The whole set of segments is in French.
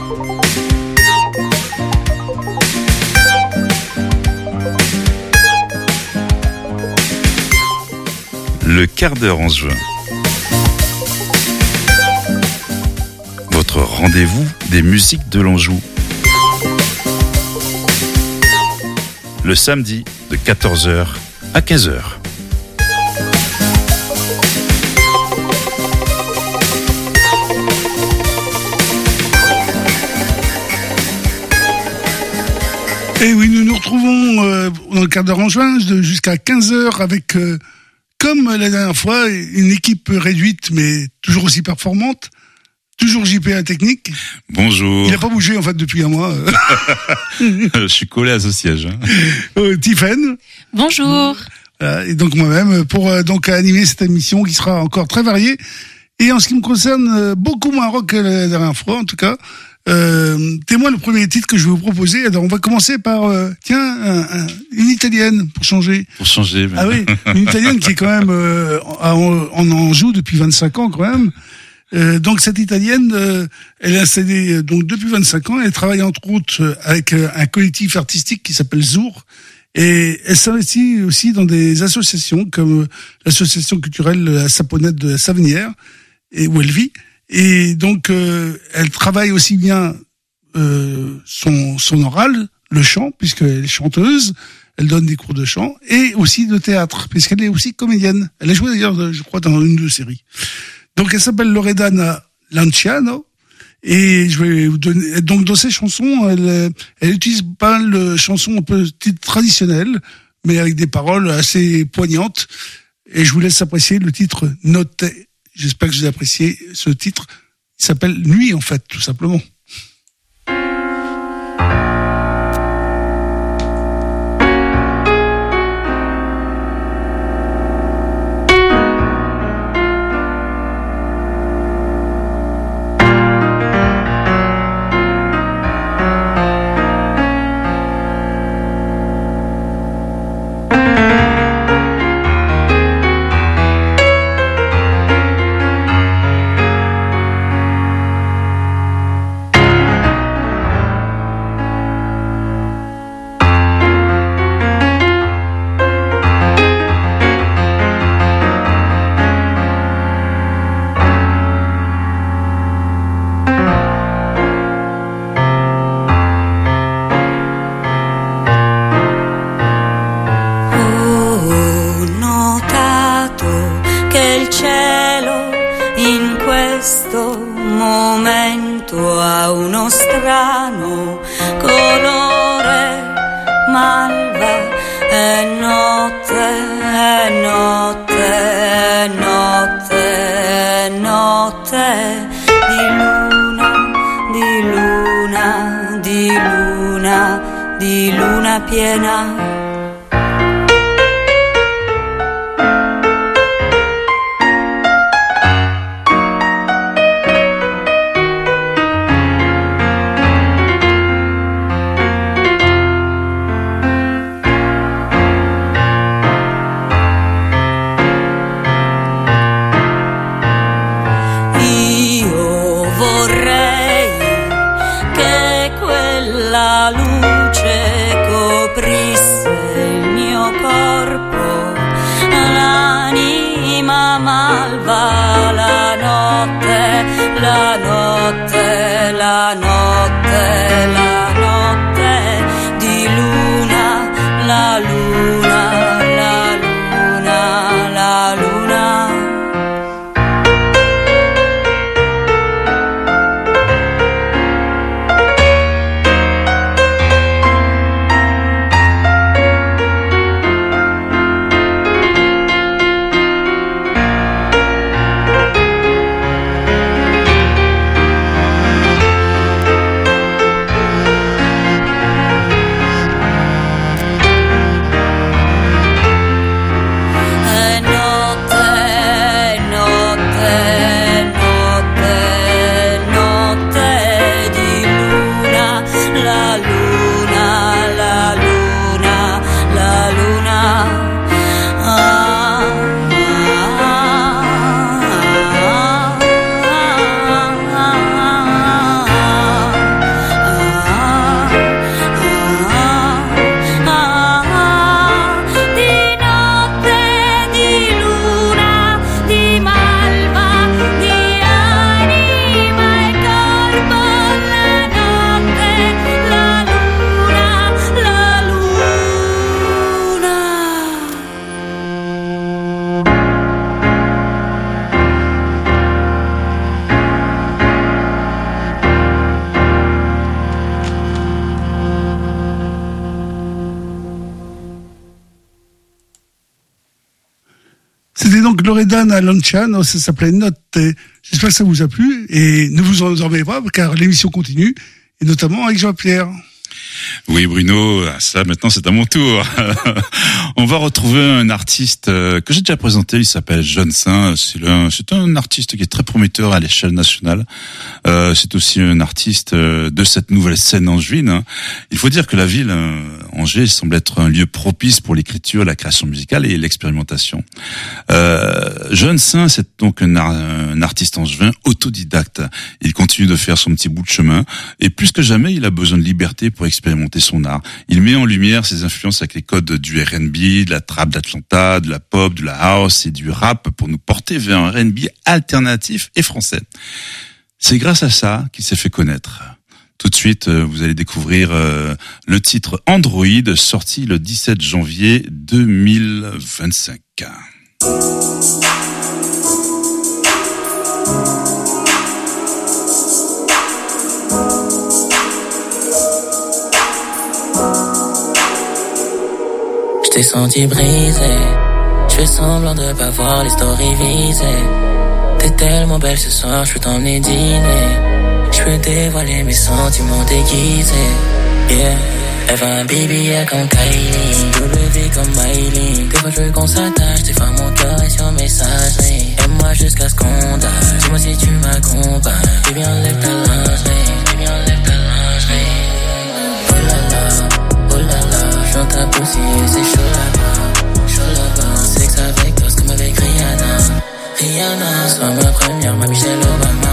Le quart d'heure en juin. Votre rendez-vous des musiques de l'Anjou. Le samedi de 14h à 15h. Et oui, nous nous retrouvons dans le quart d'heure en juin jusqu'à 15h avec, comme la dernière fois, une équipe réduite mais toujours aussi performante. Toujours JP à technique. Bonjour. Il n'a pas bougé en fait depuis un mois. Je suis collé à ce siège. Tiffen. Bonjour. Et donc moi-même pour donc animer cette émission qui sera encore très variée. Et en ce qui me concerne, beaucoup moins rock que la dernière fois en tout cas. Témoin le premier titre que je vais vous proposer. Alors on va commencer par une italienne pour changer. Pour changer. Mais... Ah oui, une italienne qui est quand même en Anjou depuis 25 ans quand même. Donc cette italienne, elle est installée donc depuis 25 ans. Elle travaille entre autres avec un collectif artistique qui s'appelle Zour, et elle s'investit aussi dans des associations comme l'association culturelle La Saponnette de la Savenière, et où elle vit. Et donc elle travaille aussi bien son oral, le chant, puisqu'elle est chanteuse. Elle donne des cours de chant et aussi de théâtre, puisqu'elle est aussi comédienne. Elle a joué d'ailleurs, je crois, dans une de séries. Donc elle s'appelle Loredana Lanciano, et je vais vous donner, donc dans ses chansons, elle utilise pas mal de chansons un peu traditionnelles, mais avec des paroles assez poignantes, et je vous laisse apprécier le titre Notte. J'espère que vous appréciez ce titre. Il s'appelle Nuit en fait, tout simplement. Di luna piena. Loredana Lanciano, ça s'appelait Notte. J'espère que ça vous a plu et ne vous en endormez pas car l'émission continue et notamment avec Jean-Pierre. Oui, Bruno, ça maintenant c'est à mon tour. On va retrouver un artiste que j'ai déjà présenté, il s'appelle Jeune Saint. C'est un artiste qui est très prometteur à l'échelle nationale. C'est aussi un artiste de cette nouvelle scène angevine. Il faut dire que la ville, Angers, semble être un lieu propice pour l'écriture, la création musicale et l'expérimentation. Jeune Saint, c'est donc un artiste angevin autodidacte. Il continue de faire son petit bout de chemin et plus que jamais, il a besoin de liberté pour expérimenter son art. Il met en lumière ses influences avec les codes du R&B, de la trap d'Atlanta, de la pop, de la house et du rap pour nous porter vers un R&B alternatif et français. C'est grâce à ça qu'il s'est fait connaître. Tout de suite, vous allez découvrir le titre Android, sorti le 17 janvier 2025. J't'ai senti brisé, j'fais semblant de pas voir les stories visées. T'es tellement belle ce soir, j'peux t'emmener dîner. J'peux dévoiler mes sentiments déguisés. Yeah, elle veut un BBL comme Kylie, double V comme Miley. Des fois j'veux qu'on s'attache, des fois mon cœur est sur messagerie. Aime-moi jusqu'à ce qu'on die, dis-moi si tu m'accompagnes. Baby enlève ta lingerie, baby enlève ta lingerie. Oh là là, j'en ta poussée, c'est chaud là-bas, sexe avec toi, comme avec Rihanna, sois ma première, ma Michelle Obama,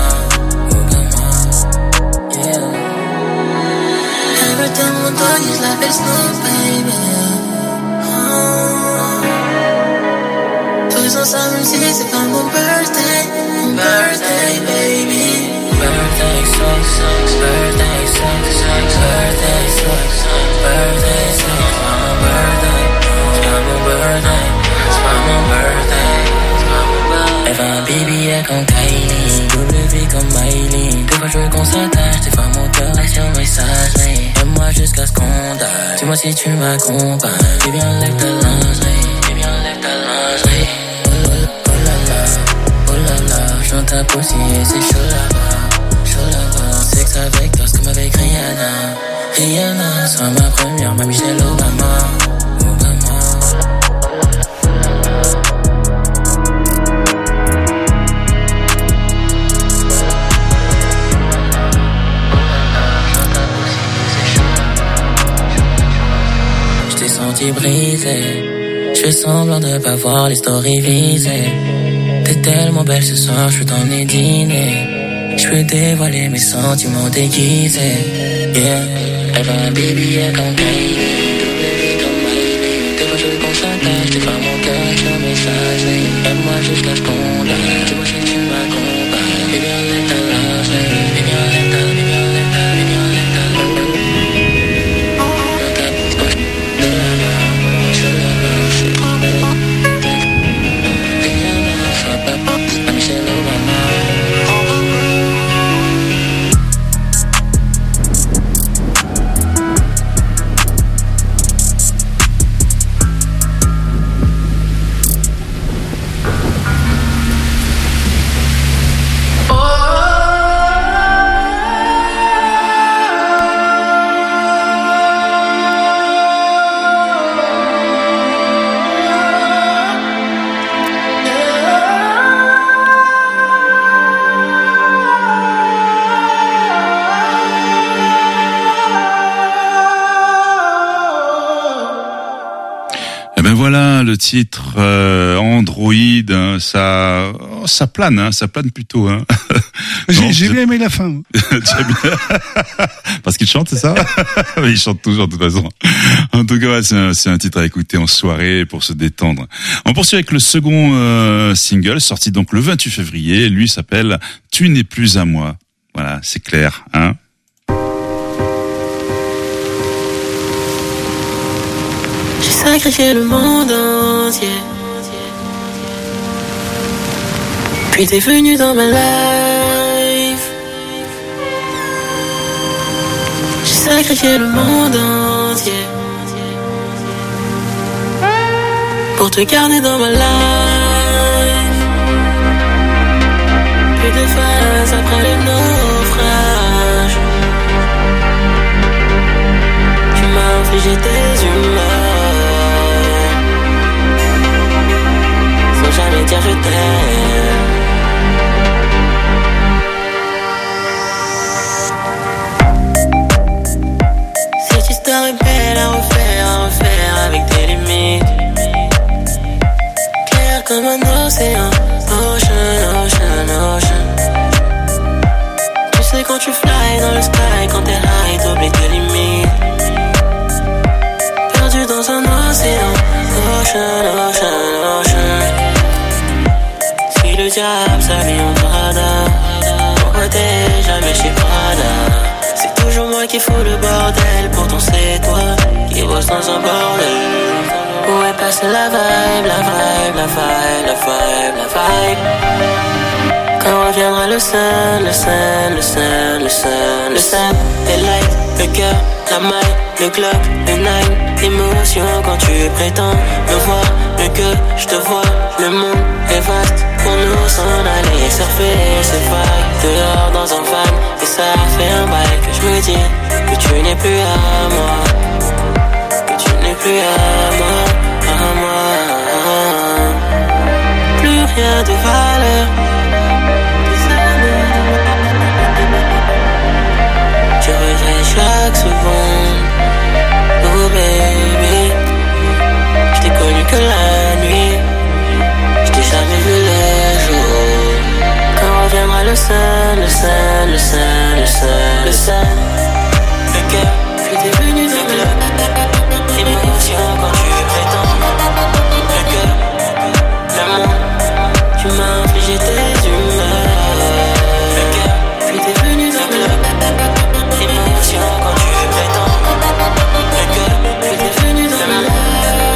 yeah. Elle veut tellement donner, je l'appelle Snoop, baby. Faisons ça même si c'est pas mon birthday, baby. Birthday sucks, birthday sucks, birthday sucks, birthday sucks. Elle va un BBL comme Kylie, double V comme Miley. Des fois je veux qu'on s'attache, des fois mon cœur est sur messagerie. Aime-moi jusqu'à ce qu'on die, dis-moi si tu m'accompagnes. Baby enlève ta lingerie, baby enlève ta lingerie. Oh là là, j'en ta poussée, c'est chaud là-bas, sexe avec toi, comme avec Rihanna, sois ma première, ma Michelle Obama. J't'ai senti brisé, j'fais semblant de pas voir les stories visées. T'es tellement belle ce soir, j'peux t'emmener dîner. J'peux dévoiler mes sentiments déguisés. Yeah, elle veut un BBL comme Kylie, double V comme Miley. Des fois je veux qu'on s'attache, des fois mon cœur est sur messagerie. Aime-moi jusqu'à ce qu'on die, dis-moi si tu m'accompagnes. Baby enlève ta lingerie, baby enlève ta, baby enlève ta, baby enlève ta. Le titre Android, hein, ça plane, ça plane plutôt. Hein. J'ai bien aimé la fin. Parce qu'il chante, c'est ça? Il chante toujours de toute façon. En tout cas, c'est un titre à écouter en soirée pour se détendre. On poursuit avec le second single, sorti donc le 28 février. Lui s'appelle Tu n'es plus à moi. Voilà, c'est clair, hein. Sacrifier le monde entier. Puis t'es venu dans ma life. J'ai sacrifié le monde entier pour te garder dans ma life. après le naufrage. Tu m'as infligé tes humeurs sans jamais dire je t'aime. Cette histoire est belle à refaire avec des limites. Clair comme un océan, ocean. Tu sais quand tu fly dans le sky, quand t'es high, t'oublies tes limites. Perdu dans un océan, ocean. Si le diable s'habille en Prada, pourquoi t'es jamais chez Prada? C'est toujours moi qui fous le bordel, pourtant c'est toi qui bosse dans un bordel. Où est passée la vibe? Quand reviendra le sun, les lights, le cœur, la maille, le Glock, le nine, l'émotion quand tu prétends me voir, mieux que je te vois, le monde est vaste pour nous s'en aller surfer ces vagues, dehors dans un van, et ça fait un bail que je me dis que tu n'es plus à moi, que tu n'es plus à moi. Plus rien de valeur. Je regrette chaque seconde. Oh baby, je t'ai connu que la nuit, je t'ai jamais vu le jour. Quand reviendra le sun, le cœur, puis t'es venu dans le club. L'émotion quand tu prétends le cœur, le monde, tu m'as infligé tes humeurs. Le cœur, puis t'es venu dans le club. L'émotion quand tu prétends le cœur, puis t'es venu dans le club.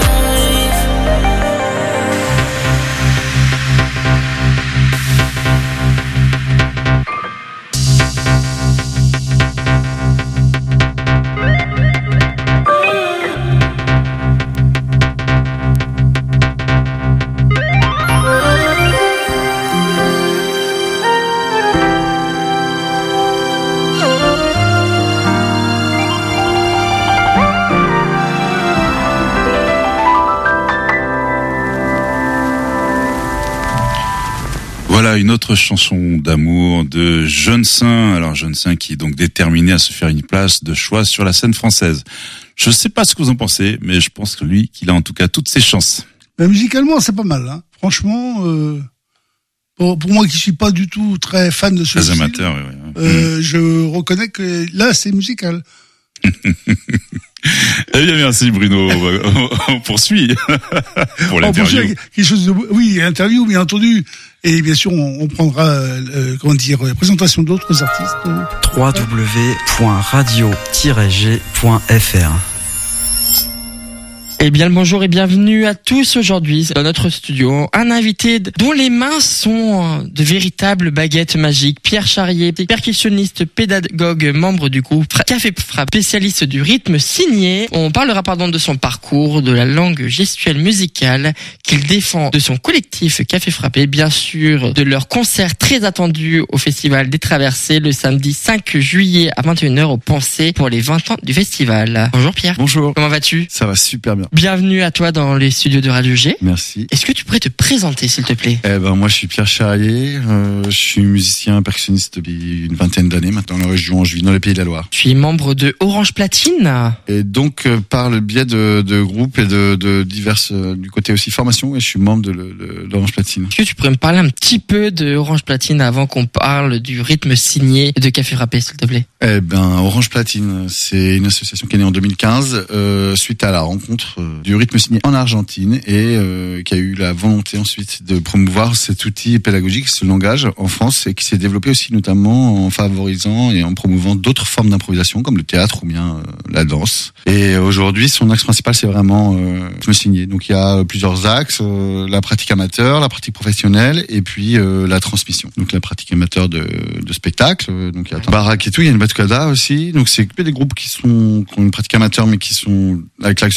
Voilà une autre chanson d'amour de Jeune Saint. Alors Jeune Saint qui est donc déterminé à se faire une place de choix sur la scène française. Je sais pas ce que vous en pensez, mais je pense que lui, qu'il a en tout cas toutes ses chances. Mais musicalement, c'est pas mal, hein. Franchement, pour moi qui suis pas du tout très fan de ce Très style, amateur, oui. je reconnais que là, c'est musical. Eh bien, merci Bruno. On poursuit pour l'interview. Quelque chose de, oui, interview, bien entendu. Et bien sûr, on prendra, présentation d'autres artistes. www.radio-g.fr. Eh bien, le bonjour et bienvenue à tous aujourd'hui dans notre studio. Un invité dont les mains sont de véritables baguettes magiques. Pierre Charrier, percussionniste, pédagogue, membre du groupe Café Frappe, spécialiste du rythme signé. On parlera de son parcours, de la langue gestuelle musicale qu'il défend, de son collectif Café Frappé, bien sûr, de leur concert très attendu au Festival des Traversées le samedi 5 juillet à 21h au Pensée pour les 20 ans du festival. Bonjour Pierre. Bonjour. Comment vas-tu? Ça va super bien. Bienvenue à toi dans les studios de Radio G. Merci. Est-ce que tu pourrais te présenter, s'il te plaît? Moi, je suis Pierre Charrier. Je suis musicien percussionniste depuis une vingtaine d'années maintenant dans la région Angevine, dans les Pays de la Loire. Je suis membre de Orange Platine. Et donc, par le biais de groupes et de diverses, du côté aussi formation, et je suis membre d'Orange Platine. Est-ce que tu pourrais me parler un petit peu de Orange Platine avant qu'on parle du rythme signé de Café Frappé, s'il te plaît? Orange Platine, c'est une association qui est née en 2015 suite à la rencontre du rythme signé en Argentine et qui a eu la volonté ensuite de promouvoir cet outil pédagogique, ce langage en France, et qui s'est développé aussi notamment en favorisant et en promouvant d'autres formes d'improvisation comme le théâtre ou bien la danse. Et aujourd'hui, son axe principal, c'est vraiment rythme signé. Donc il y a plusieurs axes, la pratique amateur, la pratique professionnelle et puis la transmission. Donc la pratique amateur de spectacle, donc il y a baraque et tout, il y a une batucada aussi. Donc c'est des groupes qui ont une pratique amateur mais qui sont avec l'axe du rythme signé.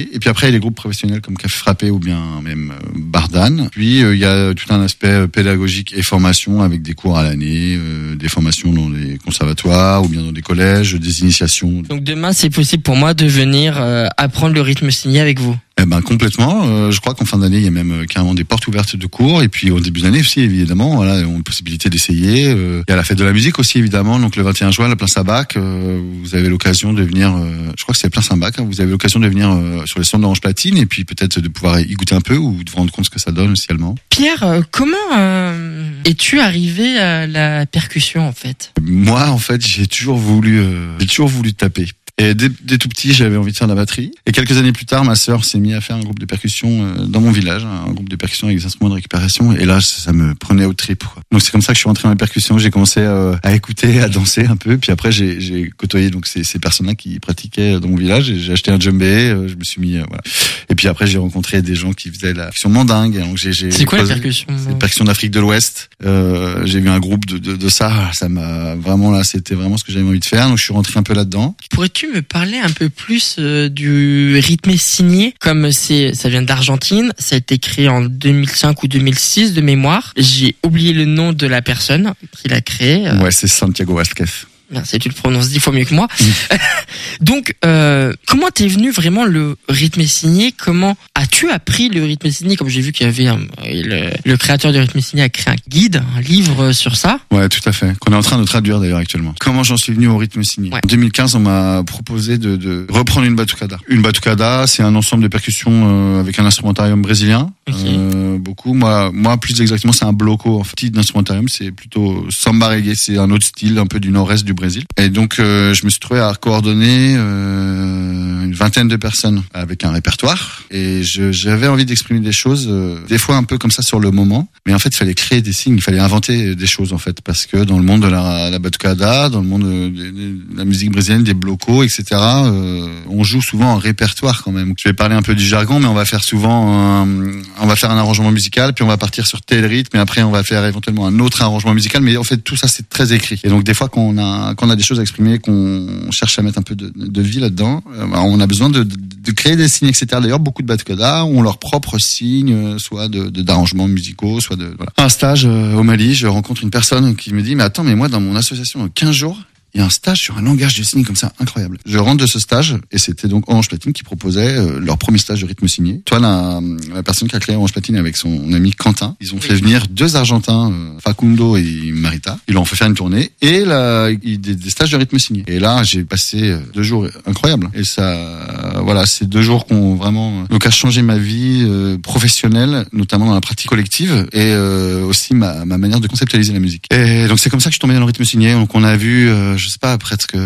particulier. Et puis après, il y a les groupes professionnels comme Café Frappé ou bien même Bardane. Puis il y a tout un aspect pédagogique et formation avec des cours à l'année, des formations dans les conservatoires ou bien dans des collèges, des initiations. Donc demain, c'est possible pour moi de venir apprendre le rythme signé avec vous. Eh ben complètement. Je crois qu'en fin d'année, il y a même carrément des portes ouvertes de cours. Et puis au début d'année aussi, évidemment, voilà, on a une possibilité d'essayer. Il y a la fête de la musique aussi, évidemment. Donc le 21 juin, la Plein Sabac, vous avez l'occasion de venir. Je crois que c'est Plein Sabac. Vous avez l'occasion de venir sur les stands d'Orange Platine et puis peut-être de pouvoir y goûter un peu ou de vous rendre compte ce que ça donne initialement. Pierre, comment es-tu arrivé à la percussion en fait? Moi, en fait, j'ai toujours voulu taper. Et dès tout petit, j'avais envie de faire de la batterie. Et quelques années plus tard, ma sœur s'est mise à faire un groupe de percussion dans mon village, un groupe de percussion avec des instruments de récupération. Et là, ça me prenait au trip, quoi. Donc c'est comme ça que je suis rentré dans la percussion. J'ai commencé à écouter, à danser un peu. Puis après, j'ai côtoyé donc ces personnes-là qui pratiquaient dans mon village. Et j'ai acheté un djembé. Je me suis mis voilà. Et puis après, j'ai rencontré des gens qui faisaient la percussion mandingue. Donc c'est quoi la percussion? C'est la percussion d'Afrique de l'Ouest. J'ai vu un groupe de ça. Ça m'a vraiment là, c'était vraiment ce que j'avais envie de faire. Donc je suis rentré un peu là-dedans. Pourrais-tu me parler un peu plus du rythme signé? Comme ça vient d'Argentine, ça a été créé en 2005 ou 2006 de mémoire. J'ai oublié le nom de la personne qui l'a créé. Ouais, c'est Santiago Vázquez. Merci, tu le prononces 10 fois mieux que moi. Donc, comment t'es venu vraiment le rythme signé? Comment as-tu appris le rythme signé? Comme j'ai vu qu'il y avait le créateur du rythme signé a créé un guide, un livre sur ça. Ouais, tout à fait. Qu'on est en train de traduire d'ailleurs actuellement. Comment j'en suis venu au rythme signé? Ouais. En 2015, on m'a proposé de reprendre une batucada. Une batucada, c'est un ensemble de percussions avec un instrumentarium brésilien. Okay. Beaucoup. Moi, plus exactement, c'est un bloco. En fait, d'instrumentarium, c'est plutôt samba reggae. C'est un autre style, un peu du nord-est du Brésil. Et donc, je me suis trouvé à coordonner une vingtaine de personnes avec un répertoire. Et j'avais envie d'exprimer des choses, des fois un peu comme ça sur le moment. Mais en fait, il fallait créer des signes, il fallait inventer des choses en fait, parce que dans le monde de la batucada, dans le monde de la musique brésilienne, des blocos, etc. On joue souvent en répertoire quand même. Je vais parler un peu du jargon, mais on va faire souvent on va faire un arrangement musical, puis on va partir sur tel rythme, et après on va faire éventuellement un autre arrangement musical. Mais en fait, tout ça c'est très écrit. Et donc des fois, quand on a des choses à exprimer, qu'on cherche à mettre un peu de vie là-dedans, on a besoin de créer des signes, etc. D'ailleurs, beaucoup de batucada ont leurs propres signes, soit d'arrangements musicaux, soit voilà. Un stage au Mali, je rencontre une personne qui me dit, mais attends, mais moi dans mon association 15 jours, il y a un stage sur un langage de signes comme ça, incroyable. Je rentre de ce stage, et c'était donc Orange Platine qui proposait leur premier stage de rythme signé. Toi, la personne qui a créé Orange Platine avec son ami Quentin, ils ont fait venir 2 Argentins, Facundo et Marita. Ils leur ont fait faire une tournée, et des stages de rythme signé. Et là, j'ai passé 2 jours incroyables. Et ça, voilà, c'est 2 jours qui ont vraiment donc a changé ma vie professionnelle, notamment dans la pratique collective, et aussi ma manière de conceptualiser la musique. Et donc c'est comme ça que je suis tombé dans le rythme signé. Donc on a vu je sais pas, presque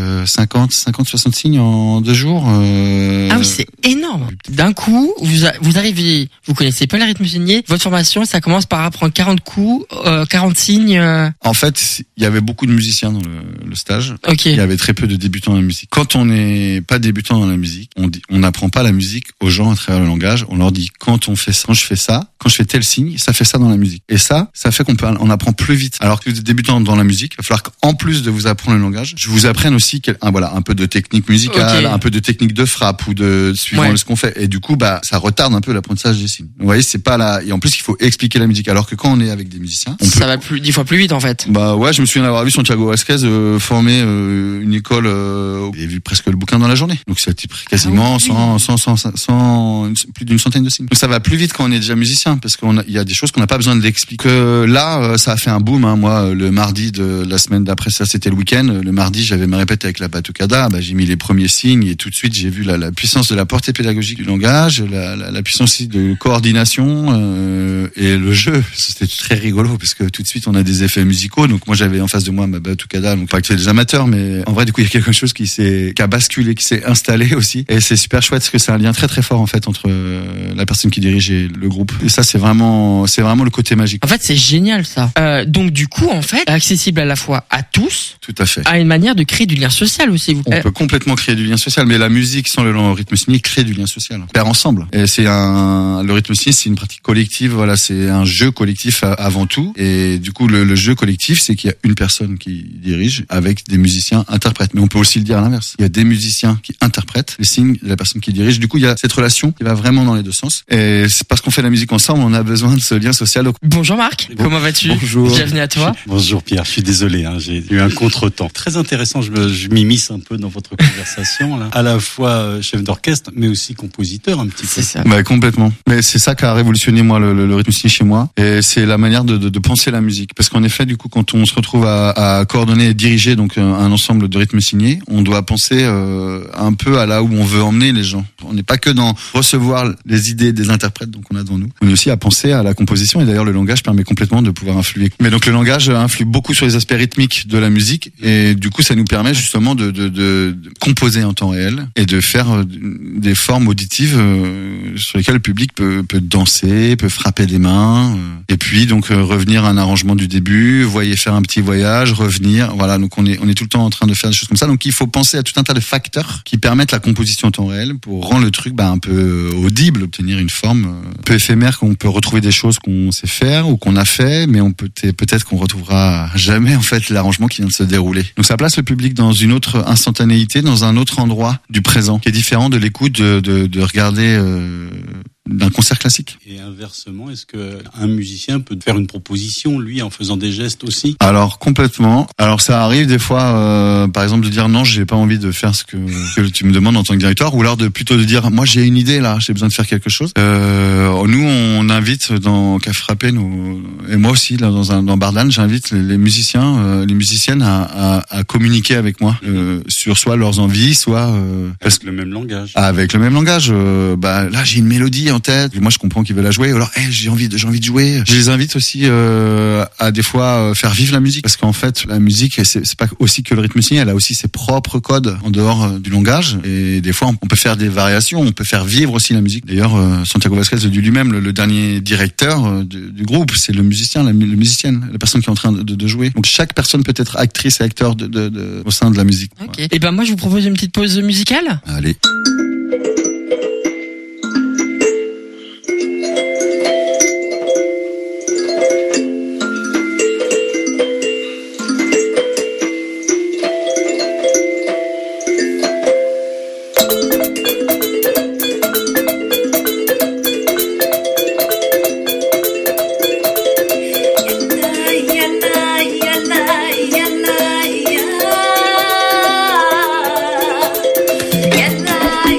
60 signes en 2 jours. Ah oui, c'est énorme. D'un coup, vous arrivez, vous connaissez pas le rythme signé. Votre formation, ça commence par apprendre 40 coups, 40 signes. En fait, il y avait beaucoup de musiciens dans le stage. Okay. Il y avait très peu de débutants dans la musique. Quand on n'est pas débutant dans la musique, on n'apprend pas la musique aux gens à travers le langage. On leur dit quand je fais ça, quand je fais tel signe, ça fait ça dans la musique. Et ça fait on apprend plus vite. Alors que vous êtes débutant dans la musique, il va falloir qu'en plus de vous apprendre le langage, je vous apprenne aussi un peu de technique musicale, okay, un peu de technique de frappe ou de suivant ce qu'on fait. Et du coup, ça retarde un peu l'apprentissage des signes. Vous voyez, c'est pas là. Et en plus, il faut expliquer la musique. Alors que quand on est avec des musiciens, ça va 10 fois plus vite en fait. Ouais, je me souviens d'avoir vu Santiago Vázquez former une école. J'ai vu presque le bouquin dans la journée. Donc ça a pris quasiment 100, plus d'une centaine de signes. Donc ça va plus vite quand on est déjà musicien, parce qu'il y a des choses qu'on n'a pas besoin d'expliquer. Là, ça a fait un boom. Moi, le mardi de la semaine d'après, ça c'était le week-end. Le mardi, j'avais ma répète avec la batucada. J'ai mis les premiers signes et tout de suite, j'ai vu la puissance de la portée pédagogique du langage, la puissance aussi de coordination et le jeu. C'était très rigolo parce que tout de suite, on a des effets musicaux. Donc moi, j'avais en face de moi ma batucada. Donc pas que c'est des amateurs, mais en vrai, du coup, il y a quelque chose qui a basculé, qui s'est installé aussi. Et c'est super chouette parce que c'est un lien très très fort en fait entre la personne qui dirige et le groupe. Et ça, c'est vraiment le côté magique. En fait, c'est génial ça. Donc du coup, en fait, accessible à la fois à tous Tout à fait. à une manière de créer du lien social aussi. On peut complètement créer du lien social, mais la musique sans le rythme signé crée du lien social. Faire ensemble. Et le rythme signé, c'est une pratique collective. Voilà, c'est un jeu collectif avant tout. Et du coup, le jeu collectif, c'est qu'il y a une personne qui dirige avec des musiciens interprètes. Mais on peut aussi le dire à l'inverse. Il y a des musiciens qui interprètent les signes de la personne qui dirige. Du coup, il y a cette relation qui va vraiment dans les deux sens. Et c'est parce qu'on fait la musique ensemble, on a besoin de ce lien social. Bonjour Marc, comment vas-tu? Bonjour. Bienvenue à toi. Bonjour Pierre, je suis désolé, j'ai eu un contretemps. Très intéressant, je m'immisce un peu dans votre conversation là. À la fois chef d'orchestre, mais aussi compositeur un petit peu. C'est ça. Bah, complètement. Mais c'est ça qui a révolutionné moi le rythme signé chez moi. Et c'est la manière de penser la musique. Parce qu'en effet, du coup, quand on se retrouve à coordonner et diriger donc un ensemble de rythmes signés, on doit penser un peu à là où on veut emmener les gens. On n'est pas que dans recevoir les idées des interprètes donc on a devant nous. On est aussi à penser à la composition et d'ailleurs le langage permet complètement de pouvoir influer. Mais donc le langage influe beaucoup sur les aspects rythmiques de la musique et du coup ça nous permet justement de composer en temps réel et de faire des formes auditives sur lesquelles le public peut danser, peut frapper des mains et puis donc revenir à un arrangement du début, faire un petit voyage, revenir. Voilà, donc on est tout le temps en train de faire des choses comme ça. Donc il faut penser à tout un tas de facteurs qui permettent la composition en temps réel pour rendre le truc un peu audible, obtenir une forme un peu éphémère qu'on peut retrouver des choses qu'on sait faire ou qu'on a fait, mais on peut-être qu'on retrouvera jamais en fait l'arrangement qui vient de se dérouler. Donc ça place le public dans une autre instantanéité, dans un autre endroit du présent, qui est différent de l'écoute de regarder d'un concert classique. Et inversement, est-ce que un musicien peut faire une proposition, lui, en faisant des gestes aussi? Alors complètement. Alors ça arrive des fois, par exemple, de dire non, j'ai pas envie de faire ce que tu me demandes en tant que directeur, ou alors plutôt de dire moi j'ai une idée là, j'ai besoin de faire quelque chose. Nous on invite dans Café Frappé, et moi aussi là dans Bardane, j'invite les musiciens, les musiciennes à communiquer avec moi sur soit leurs envies, soit avec le même langage. Avec le même langage. Là j'ai une mélodie en tête, moi je comprends qu'ils veulent la jouer, ou alors j'ai envie de jouer. Je les invite aussi à des fois faire vivre la musique, parce qu'en fait la musique c'est pas aussi que le rythme signé, elle a aussi ses propres codes en dehors du langage, et des fois on peut faire des variations, on peut faire vivre aussi la musique. D'ailleurs Santiago Vasquez le dit lui-même, le dernier directeur du groupe, c'est le musicien, la musicienne, la personne qui est en train de jouer. Donc chaque personne peut être actrice et acteur au sein de la musique. Ok. Ouais. Et moi je vous propose une petite pause musicale. Allez. Yeah.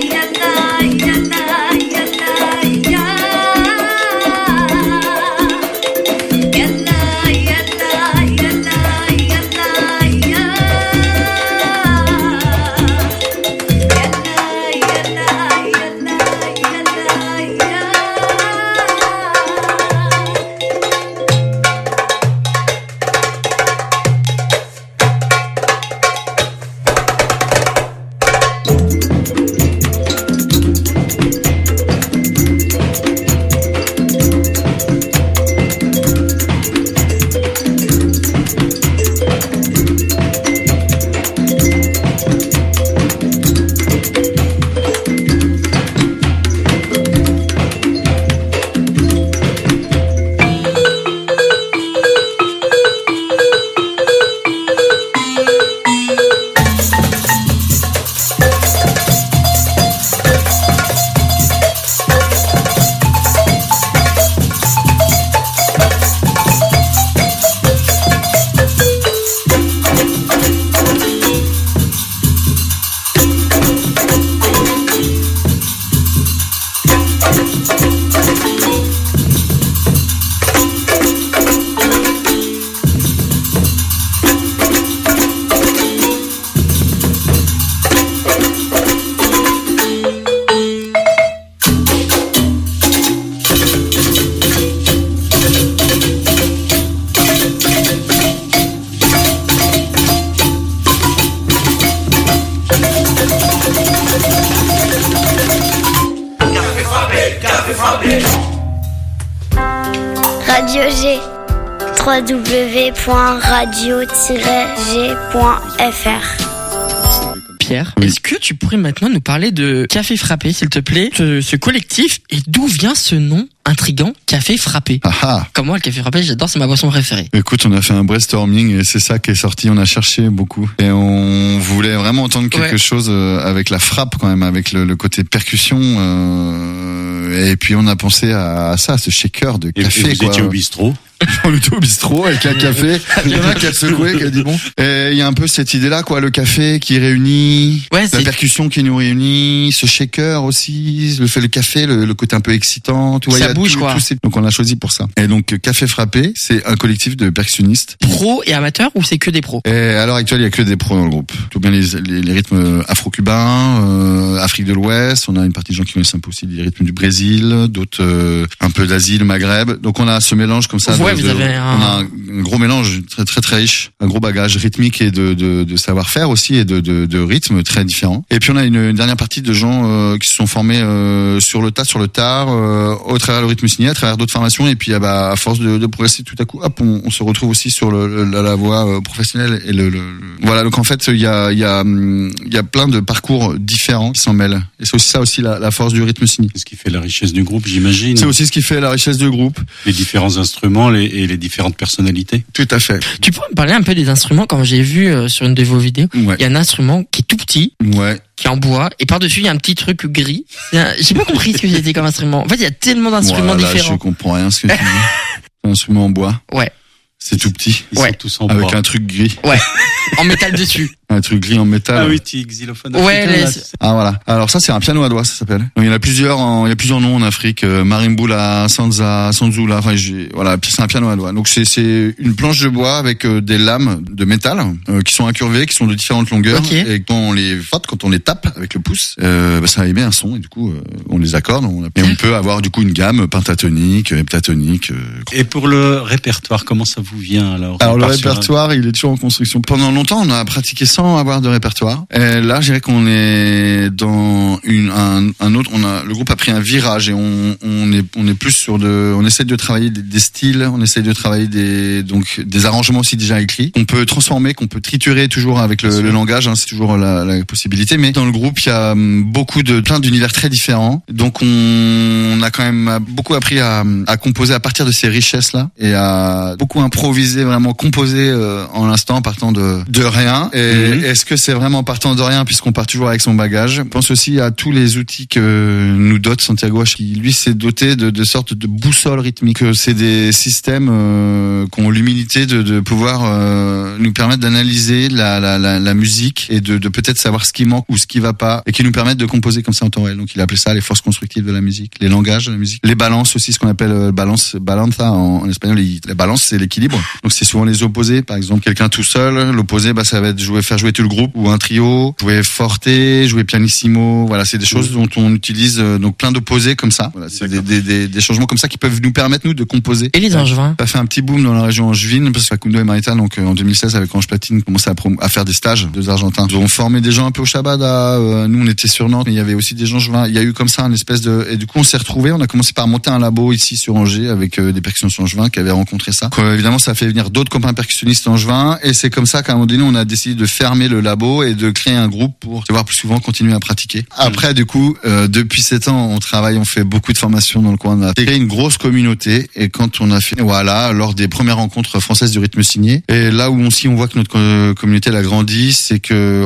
www.radio-g.fr. Pierre, est-ce que tu pourrais maintenant nous parler de Café Frappé, s'il te plaît, ce collectif, et d'où vient ce nom intriguant, Café Frappé? Comment le Café Frappé, j'adore, c'est ma boisson préférée. Écoute, on a fait un brainstorming et c'est ça qui est sorti, on a cherché beaucoup. Et on voulait vraiment entendre quelque chose avec la frappe quand même, avec le côté percussion. Et puis on a pensé à ça, à ce shaker de café. Et vous étiez au bistrot? On était au bistrot avec un café. Il y en a qui a secoué, qui a dit bon. Et il y a un peu cette idée-là, quoi, le café qui réunit, la percussion qui nous réunit, ce shaker aussi, le café, le côté un peu excitant. Tu vois, ça bouge, quoi. Donc on a choisi pour ça. Et donc Café Frappé, c'est un collectif de percussionnistes. Pros et amateurs ou c'est que des pros? Et à l'heure actuelle, il y a que des pros dans le groupe. Tout bien les rythmes afro-cubains, Afrique de l'Ouest. On a une partie de gens qui connaissent un peu aussi les rythmes du Brésil, d'autres un peu d'Asie, le Maghreb. Donc on a ce mélange comme ça. Vous avez on a un gros mélange très très très riche, un gros bagage rythmique et de savoir-faire aussi et de rythmes très différents. Et puis on a une dernière partie de gens qui se sont formés sur le tard, au travers le rythme signé, à travers d'autres formations. Et puis à force de progresser, tout à coup, hop, on se retrouve aussi sur la voie professionnelle et voilà. Donc en fait, il y a plein de parcours différents qui s'en mêlent. Et c'est aussi ça aussi la force du rythme signé. C'est ce qui fait la richesse du groupe, j'imagine. C'est aussi ce qui fait la richesse du groupe. Les différents instruments et les différentes personnalités. Tout à fait. Tu pourrais me parler un peu des instruments, comme j'ai vu sur une de vos vidéos. Ouais. Il y a un instrument qui est tout petit. Ouais. Qui est en bois, et par-dessus il y a un petit truc gris. J'ai pas compris ce que c'était comme instrument. En fait, il y a tellement d'instruments différents. Je comprends rien ce que tu dis. Un instrument en bois. Ouais. C'est tout petit. Ils sont tous en bois. Avec un truc gris. Ouais. En métal dessus. Un truc gris en métal. Ah oui, petit xylophone. Ouais, Ah voilà. Alors ça c'est un piano à doigt, ça s'appelle. Donc, il y en a plusieurs noms en Afrique, marimbula, sanzula, enfin voilà, c'est un piano à doigt. Donc c'est une planche de bois avec des lames de métal qui sont incurvées, qui sont de différentes longueurs et quand on les frotte, quand on les tape avec le pouce, ça émet un son et du coup on les accorde, et on peut avoir du coup une gamme pentatonique, heptatonique. Et pour le répertoire, comment ça vous vient alors? Alors le répertoire, il est toujours en construction. Pendant longtemps, on a pratiqué sans avoir de répertoire. Et là, je dirais qu'on est dans un autre. Le groupe a pris un virage et on est plus sur on essaie de travailler des styles, on essaie de travailler des arrangements aussi déjà écrits. On peut transformer, qu'on peut triturer toujours avec le langage. C'est toujours la possibilité. Mais dans le groupe, il y a plein d'univers très différents. Donc on a quand même beaucoup appris à composer à partir de ces richesses là et à beaucoup improviser, vraiment composer en l'instant, en partant de rien. Et est-ce que c'est vraiment partant de rien puisqu'on part toujours avec son bagage? Je pense aussi à tous les outils que nous dote Santiago, qui lui s'est doté de sortes de boussoles rythmiques. C'est des systèmes qui ont l'humilité de pouvoir nous permettre d'analyser la musique et de peut-être savoir ce qui manque ou ce qui va pas et qui nous permettent de composer comme ça en temps réel. Donc il a appelé ça les forces constructives de la musique, les langages de la musique, les balances aussi, ce qu'on appelle balanza en espagnol. Les balances, c'est l'équilibre. Donc c'est souvent les opposés. Par exemple, quelqu'un tout seul, l'opposé, ça va être faire jouer tout le groupe ou un trio, jouer forte, jouer pianissimo. Voilà, c'est des choses dont on utilise donc plein d'opposés comme ça. Voilà, c'est des changements comme ça qui peuvent nous permettre nous de composer. Et les angevins? Ça fait un petit boom dans la région angevine parce que Facundo et Marita, donc en 2016 avec Ange Platine, commençaient à faire des stages, deux Argentins. Ils ont formé des gens un peu au Shabada. Nous on était sur Nantes, mais il y avait aussi des gens angevins. Il y a eu comme ça un espèce et du coup on s'est retrouvés. On a commencé par monter un labo ici sur Angers avec des percussionnistes angevins qui avaient rencontré ça. Donc, évidemment, ça a fait venir d'autres copains percussionnistes angevins et c'est comme ça qu'à un moment donné on a décidé de fermer le labo et de créer un groupe pour se voir plus souvent continuer à pratiquer. Après, du coup, depuis 7 ans, on fait beaucoup de formations dans le coin. On a créé une grosse communauté et quand on a fait, lors des premières rencontres françaises du rythme signé, et là où on voit que notre communauté elle a grandi, c'est que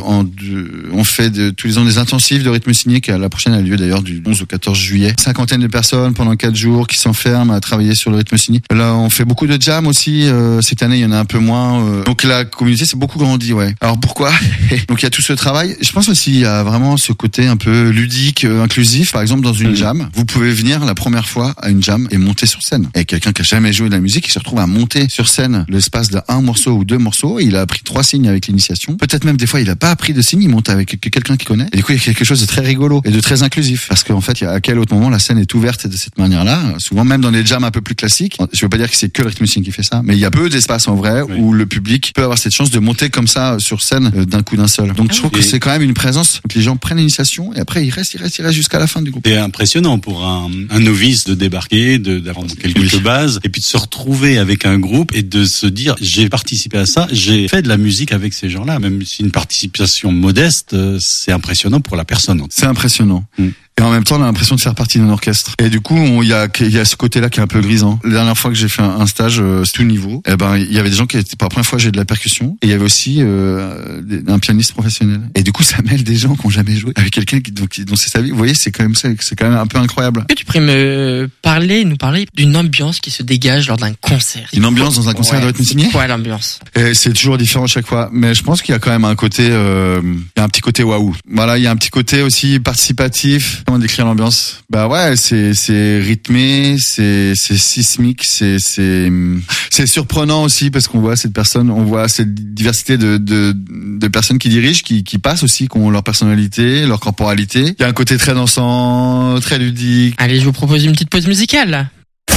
on fait tous les ans des intensifs de rythme signé, qui la prochaine a lieu d'ailleurs du 11 au 14 juillet. 50 de personnes pendant 4 jours qui s'enferment à travailler sur le rythme signé. Là, on fait beaucoup de jam aussi. Cette année, il y en a un peu moins. Donc la communauté s'est beaucoup grandi, ouais. Alors pourquoi? Donc il y a tout ce travail. Je pense aussi il y a vraiment ce côté un peu ludique, inclusif. Par exemple, dans une jam, vous pouvez venir la première fois à une jam et monter sur scène. Et quelqu'un qui a jamais joué de la musique, il se retrouve à monter sur scène l'espace d'un morceau ou 2 morceaux. Il a appris 3 signes avec l'initiation. Peut-être même des fois il a pas appris de signes, il monte avec quelqu'un qui connaît. Et du coup il y a quelque chose de très rigolo et de très inclusif. Parce qu'en fait, à quel autre moment la scène est ouverte de cette manière-là? Souvent même dans des jams un peu plus classiques. Je veux pas dire que c'est que le rythme signé qui fait ça, mais il y a peu d'espace en vrai où le public peut avoir cette chance de monter monter comme ça sur scène d'un coup d'un seul. Donc je trouve que c'est quand même une présence. Donc les gens prennent l'initiation et après ils restent jusqu'à la fin du groupe. C'est impressionnant pour un novice de débarquer, d'apprendre quelques bases et puis de se retrouver avec un groupe et de se dire j'ai participé à ça, j'ai fait de la musique avec ces gens-là, même si une participation modeste, c'est impressionnant pour la personne. C'est impressionnant. Et en même temps, on a l'impression de faire partie d'un orchestre. Et du coup, il y a ce côté-là qui est un peu grisant. La dernière fois que j'ai fait un stage tout niveau, il y avait des gens qui étaient, pour la première fois, j'ai de la percussion. Et il y avait aussi un pianiste professionnel. Et du coup, ça mêle des gens qui ont jamais joué avec quelqu'un dont c'est sa vie. Vous voyez, c'est quand même un peu incroyable. Est-ce que tu pourrais nous parler d'une ambiance qui se dégage lors d'un concert? Une ambiance dans un concert de rythme signé? Ouais, l'ambiance. Et c'est toujours différent à chaque fois. Mais je pense qu'il y a quand même un côté, il y a un petit côté waouh. Voilà, il y a un petit côté aussi participatif. Comment décrire l'ambiance? Bah ouais, c'est rythmé, c'est sismique, c'est surprenant aussi parce qu'on voit on voit cette diversité de personnes qui dirigent, qui passent aussi, qui ont leur personnalité, leur corporalité. Il y a un côté très dansant, très ludique. Allez, je vous propose une petite pause musicale.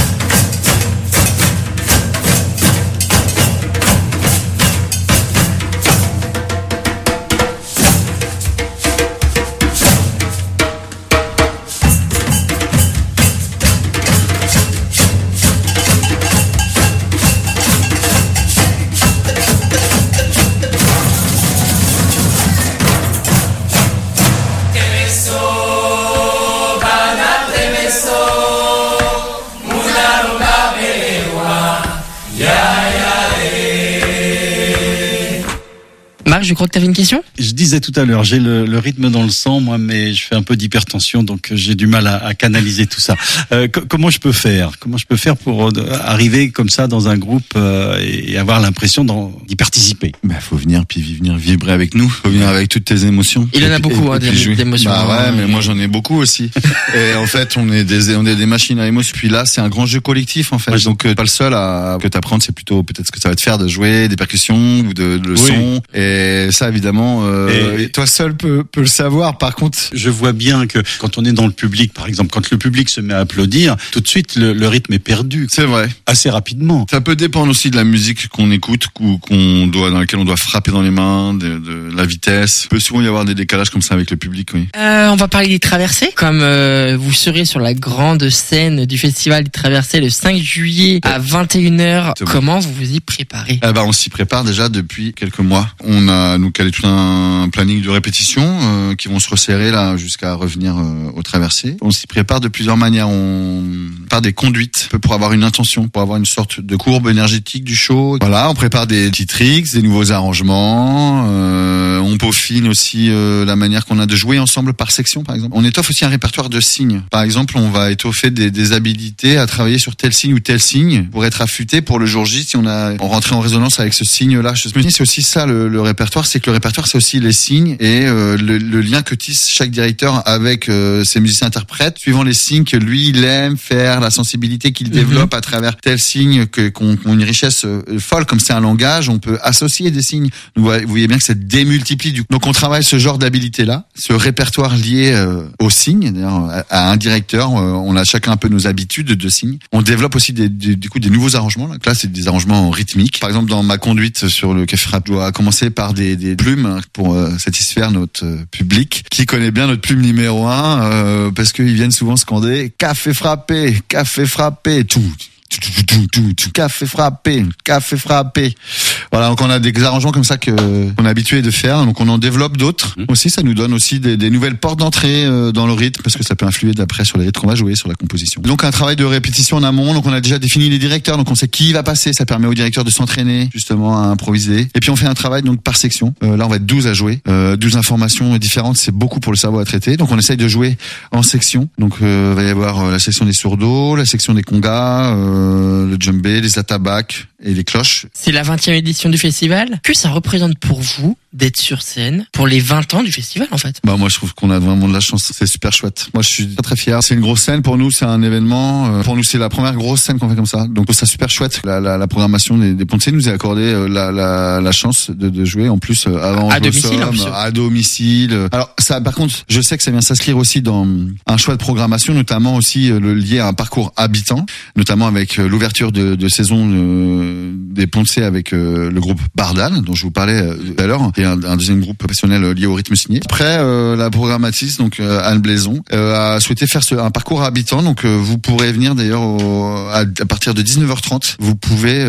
Marc, je crois que tu avais une question? Je disais tout à l'heure, j'ai le rythme dans le sang, moi, mais je fais un peu d'hypertension, donc j'ai du mal à canaliser tout ça. Comment je peux faire pour arriver comme ça dans un groupe et avoir l'impression d'y participer? Faut venir vibrer avec nous, faut venir avec toutes tes émotions. Il en a beaucoup d'émotions. Bah ouais, mais moi j'en ai beaucoup aussi. Et en fait, on est des machines à émotions. Puis là, c'est un grand jeu collectif en fait. Ouais, donc pas le seul que t'apprendre, c'est plutôt peut-être ce que ça va te faire de jouer des percussions ou de son. Et ça, évidemment, et toi seul peut le savoir. Par contre, je vois bien que quand on est dans le public, par exemple, quand le public se met à applaudir, tout de suite le rythme est perdu. C'est vrai. Assez rapidement. Ça peut dépendre aussi de la musique qu'on écoute ou dans laquelle on doit frapper dans les mains, de la vitesse. Il peut souvent y avoir des décalages comme ça avec le public, oui. On va parler des traversées. Comme vous serez sur la grande scène du festival des traversées le 5 juillet à 21h. Comment vous vous y préparez? On s'y prépare déjà depuis quelques mois. On a nous calé tout un planning de répétition qui vont se resserrer là jusqu'à revenir aux traversées. On s'y prépare de plusieurs manières. On prépare des conduites pour avoir une intention, pour avoir une sorte de courbe énergétique du show. Voilà, on prépare des petits tricks, des nouveaux arrangements. On peaufine aussi la manière qu'on a de jouer ensemble par section, par exemple. On étoffe aussi un répertoire de signes. Par exemple, on va étoffer des habilités à travailler sur tel signe ou tel signe pour être affûté pour le jour J si on rentrait en résonance avec ce signe-là. Je me dis, c'est aussi ça le répertoire, c'est que le répertoire, c'est aussi les signes et le lien que tisse chaque directeur avec ses musiciens-interprètes, suivant les signes que lui, il aime faire, la sensibilité qu'il développe à travers tel signe qu'on a une richesse folle, comme c'est un langage, on peut associer des signes. Vous voyez bien que ça démultiplie. Donc on travaille ce genre d'habilité-là, ce répertoire lié aux signes, d'ailleurs, à un directeur, on a chacun un peu nos habitudes de signes. On développe aussi du coup des nouveaux arrangements. Là, c'est des arrangements rythmiques. Par exemple, dans ma conduite sur le Café Frappe, je dois commencer par des plumes pour satisfaire notre public qui connaît bien notre plume numéro 1 parce qu'ils viennent souvent scander café frappé, tout. Café frappé. Voilà, donc on a des arrangements comme ça qu'on est habitué de faire, donc on en développe d'autres. Aussi, ça nous donne aussi des nouvelles portes d'entrée dans le rythme parce que ça peut influer d'après sur les rythmes qu'on va jouer, sur la composition. Donc un travail de répétition en amont, donc on a déjà défini les directeurs, donc on sait qui va passer, ça permet aux directeurs de s'entraîner justement à improviser. Et puis on fait un travail donc par section. Là on va être 12 à jouer, 12 informations différentes, c'est beaucoup pour le cerveau à traiter. Donc on essaye de jouer en section. Donc va y avoir la section des sourds-do, la section des congas, le djembé, les atabacs et les cloches. C'est la 20e édition du festival. Que ça représente pour vous d'être sur scène pour les 20 ans du festival en fait? Moi je trouve qu'on a vraiment de la chance, c'est super chouette. Moi je suis très très fier. C'est une grosse scène pour nous, c'est un événement. Pour nous c'est la première grosse scène qu'on fait comme ça. Donc je trouve ça super chouette. La programmation des Pontiers nous a accordé la chance de jouer en plus avant à domicile. Alors ça par contre, je sais que ça vient s'inscrire aussi dans un choix de programmation, notamment aussi le lié à un parcours habitant, notamment avec l'ouverture de saison des poncés avec le groupe Bardan, dont je vous parlais tout à l'heure, et un deuxième groupe professionnel lié au rythme signé. Après, la programmatrice, donc Anne Blaison, a souhaité faire un parcours habitant. Donc vous pourrez venir d'ailleurs à partir de 19h30. Vous pouvez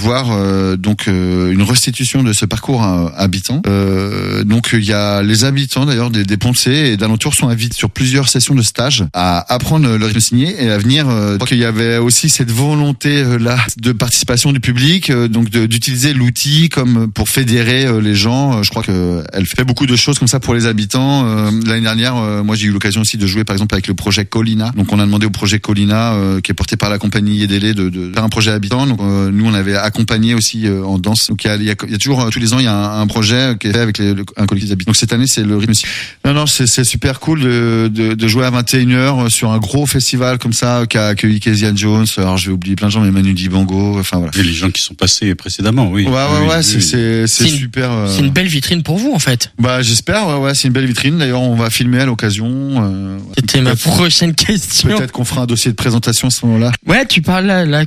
voir donc une restitution de ce parcours habitant. Donc il y a les habitants d'ailleurs des poncés et d'alentours sont invités sur plusieurs sessions de stage à apprendre le rythme signé et à venir. Je crois qu'il y avait aussi cette volonté là de participation du public, donc d'utiliser l'outil comme pour fédérer les gens. Je crois que elle fait beaucoup de choses comme ça pour les habitants. L'année dernière, moi j'ai eu l'occasion aussi de jouer par exemple avec le projet Colina. Donc on a demandé au projet Colina qui est porté par la compagnie Yedele de faire un projet habitant. Donc nous on avait accompagné aussi en danse. Donc il y a toujours tous les ans il y a un projet qui est fait avec un collectif d'habitants. Donc cette année c'est le rythme. Non c'est super cool de jouer à 21h sur un gros festival comme ça qui a accueilli Kezia Jones. Alors je vais oublier plein de gens, mais Manu Dibango. Enfin voilà. Et les gens qui sont passés précédemment, oui. Ouais, c'est super. C'est une belle vitrine pour vous en fait. Bah j'espère. Ouais, c'est une belle vitrine. D'ailleurs on va filmer à l'occasion. C'était ma prochaine question. Peut-être qu'on fera un dossier de présentation à ce moment-là. Ouais, tu parles là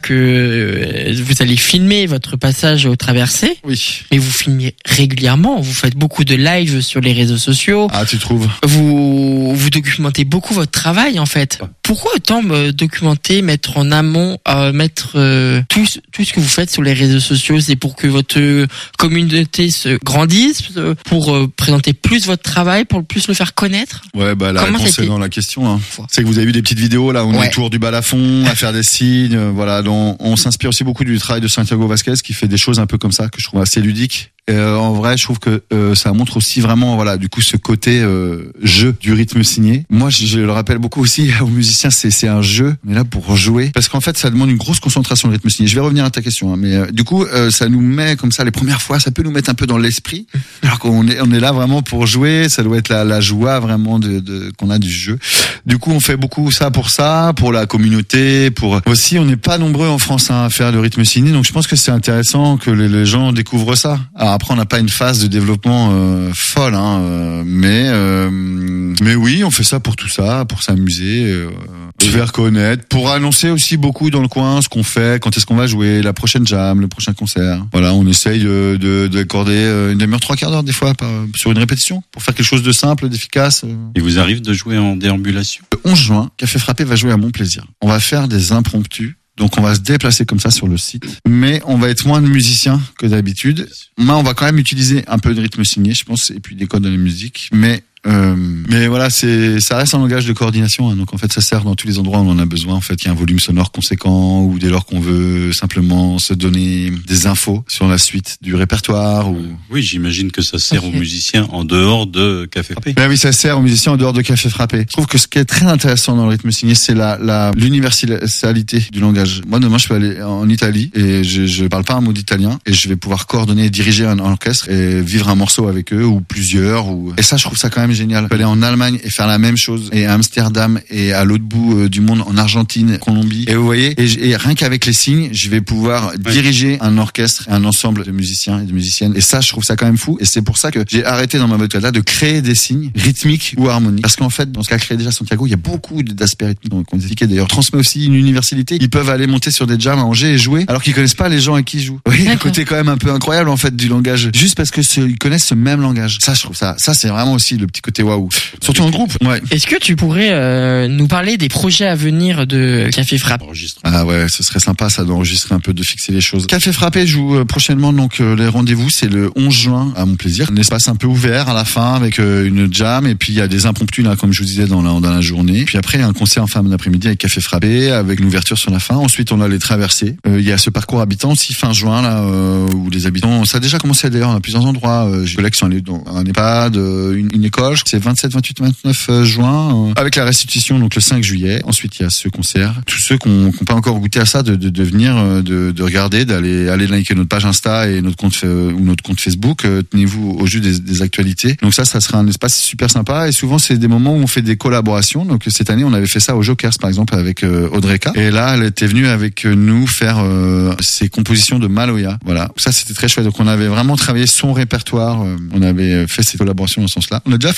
que vous allez filmer votre passage au Traversées. Oui. Mais vous filmez régulièrement. Vous faites beaucoup de live sur les réseaux sociaux. Ah, tu trouves? Vous documentez beaucoup votre travail en fait. Pourquoi autant documenter, mettre en amont, mettre tout ce que vous faites sur les réseaux sociaux? C'est pour que votre communauté se grandisse, pour présenter plus votre travail, pour plus le faire connaître? Ouais, bah la réponse est dans la question. Hein. C'est que vous avez vu des petites vidéos là où on est autour du balafon, à faire des signes. Voilà, donc on s'inspire aussi beaucoup du travail de Santiago Vasquez qui fait des choses un peu comme ça que je trouve assez ludiques. En vrai, je trouve que ça montre aussi vraiment, voilà, du coup, ce côté jeu du rythme signé. Moi, je le rappelle beaucoup aussi aux musiciens, c'est un jeu, on est là pour jouer, parce qu'en fait, ça demande une grosse concentration le rythme signé. Je vais revenir à ta question, hein, mais du coup, ça nous met comme ça les premières fois, ça peut nous mettre un peu dans l'esprit, alors qu'on est là vraiment pour jouer. Ça doit être la joie vraiment qu'on a du jeu. Du coup, on fait beaucoup ça, pour la communauté, pour aussi, on n'est pas nombreux en France à faire le rythme signé, donc je pense que c'est intéressant que les gens découvrent ça. Alors après, on n'a pas une phase de développement folle, hein, mais oui, on fait ça pour tout ça, pour s'amuser, se faire connaître, pour annoncer aussi beaucoup dans le coin ce qu'on fait, quand est-ce qu'on va jouer, la prochaine jam, le prochain concert. Voilà, on essaye d'accorder une demi-heure, 3 quarts d'heure des fois sur une répétition, pour faire quelque chose de simple, d'efficace. Il vous arrive de jouer en déambulation? Le 11 juin, Café Frappé va jouer à Mon Plaisir. On va faire des impromptus. Donc on va se déplacer comme ça sur le site, mais on va être moins de musiciens que d'habitude. Moi, on va quand même utiliser un peu de rythme signé, je pense, et puis des codes de la musique, mais voilà, ça reste un langage de coordination, hein, donc en fait ça sert dans tous les endroits où on en a besoin. En fait, il y a un volume sonore conséquent, ou dès lors qu'on veut simplement se donner des infos sur la suite du répertoire. Oui, j'imagine que ça sert aux musiciens en dehors de Café Frappé. Ben oui, ça sert aux musiciens en dehors de Café Frappé. Je trouve que ce qui est très intéressant dans le rythme signé, c'est l'universalité du langage. Moi, demain, je peux aller en Italie et je parle pas un mot d'italien et je vais pouvoir coordonner, diriger un orchestre et vivre un morceau avec eux ou plusieurs. Et ça, je trouve ça quand même génial. Je peux aller en Allemagne et faire la même chose, et à Amsterdam et à l'autre bout du monde, en Argentine, Colombie. Et vous voyez, et rien qu'avec les signes, je vais pouvoir diriger un orchestre et un ensemble de musiciens et de musiciennes. Et ça, je trouve ça quand même fou. Et c'est pour ça que j'ai arrêté dans ma boîte là de créer des signes rythmiques ou harmoniques. Parce qu'en fait, dans ce qu'a créé déjà Santiago, il y a beaucoup d'aspects rythmiques qu'on a expliqué. D'ailleurs, transmet aussi une universalité. Ils peuvent aller monter sur des jams à Angers et jouer, alors qu'ils connaissent pas les gens avec qui ils jouent. Oui, un côté quand même un peu incroyable en fait du langage. Juste parce que ils connaissent ce même langage. Ça, je trouve ça c'est vraiment aussi le petit côté waouh. Surtout en groupe. Ouais. Est-ce que tu pourrais nous parler des projets à venir de Café Frappé? Ah ouais, ce serait sympa ça d'enregistrer un peu, de fixer les choses. Café Frappé joue prochainement, donc les rendez-vous c'est le 11 juin à Mon Plaisir. Un espace un peu ouvert à la fin avec une jam, et puis il y a des impromptus là comme je vous disais dans la journée. Puis après il y a un concert en fin d'après-midi avec Café Frappé avec une ouverture sur la fin. Ensuite on a les traversées. Il y a ce parcours habitant aussi fin juin là où les habitants, ça a déjà commencé d'ailleurs à plusieurs endroits. J'ai des collègues qui sont allés dans un EHPAD, une école, c'est 27, 28, 29 juin avec la restitution donc le 5 juillet. Ensuite il y a ce concert. Tous ceux qui n'ont pas encore goûté à ça de venir, de regarder, d'aller liker notre page Insta et notre compte ou notre compte Facebook. Tenez-vous au jus des actualités. Donc ça sera un espace super sympa, et souvent c'est des moments où on fait des collaborations. Donc cette année on avait fait ça au Jokers par exemple avec Audrey K. Et là elle était venue avec nous faire ses compositions de Maloya. Voilà, ça c'était très chouette. Donc on avait vraiment travaillé son répertoire. On avait fait ces collaborations dans ce sens-là. On a déjà fait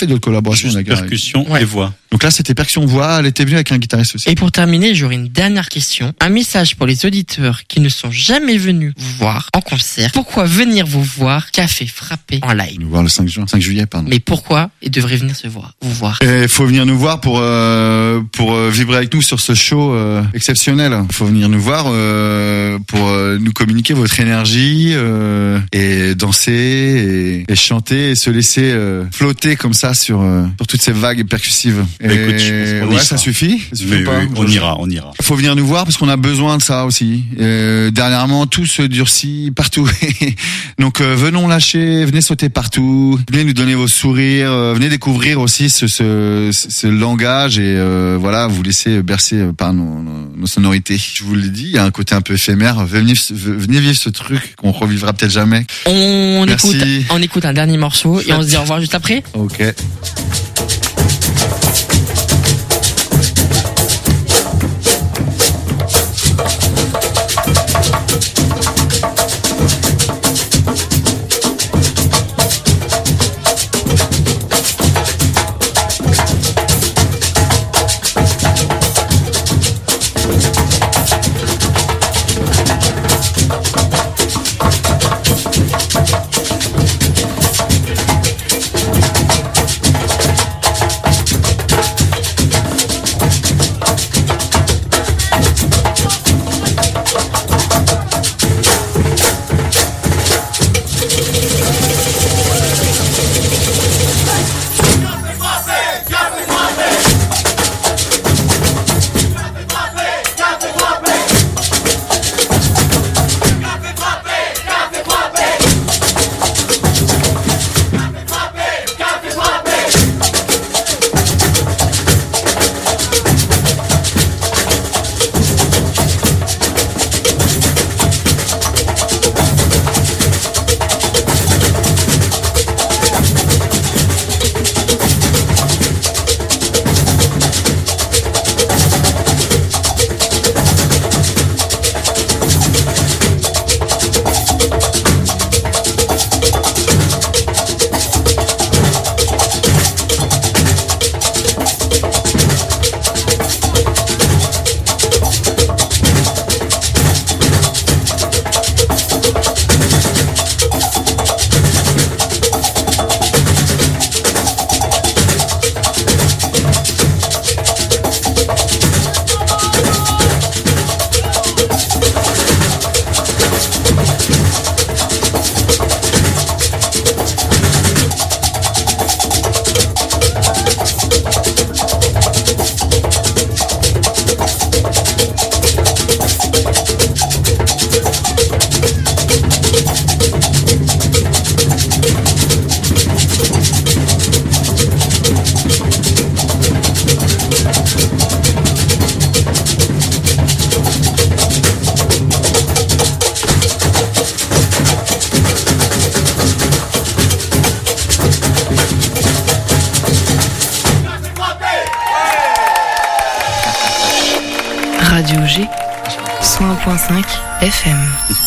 fait d'autres collaborations. Juste Nagar. percussion Ouais. et voix. Donc là, c'était percussion-voix. Elle était venue avec un guitariste aussi. Et pour terminer, j'aurais une dernière question. Un message pour les auditeurs qui ne sont jamais venus vous voir en concert. Pourquoi venir vous voir Café Frappé en live? Nous voir le 5 juillet, pardon. Mais pourquoi ils devraient venir vous voir? Il faut venir nous voir pour vibrer avec nous sur ce show exceptionnel. Il faut venir nous voir pour nous communiquer votre énergie et danser et chanter et se laisser flotter comme ça sur toutes ces vagues percussives. Bah, écoute, je pense qu'on y ça sera. suffit. Ça suffit Mais pas. oui, on ira. Il faut venir nous voir parce qu'on a besoin de ça aussi. Dernièrement, tout se durcit partout. Donc venons lâcher, venez sauter partout, venez nous donner vos sourires, venez découvrir aussi ce langage et voilà, vous laisser bercer par nos sonorités. Je vous l'ai dit, il y a un côté un peu éphémère. Venez vivre ce truc qu'on revivra peut-être jamais. On Merci. écoute un dernier morceau et on se dit au revoir juste après. Ok. Radio G, 101.5 FM.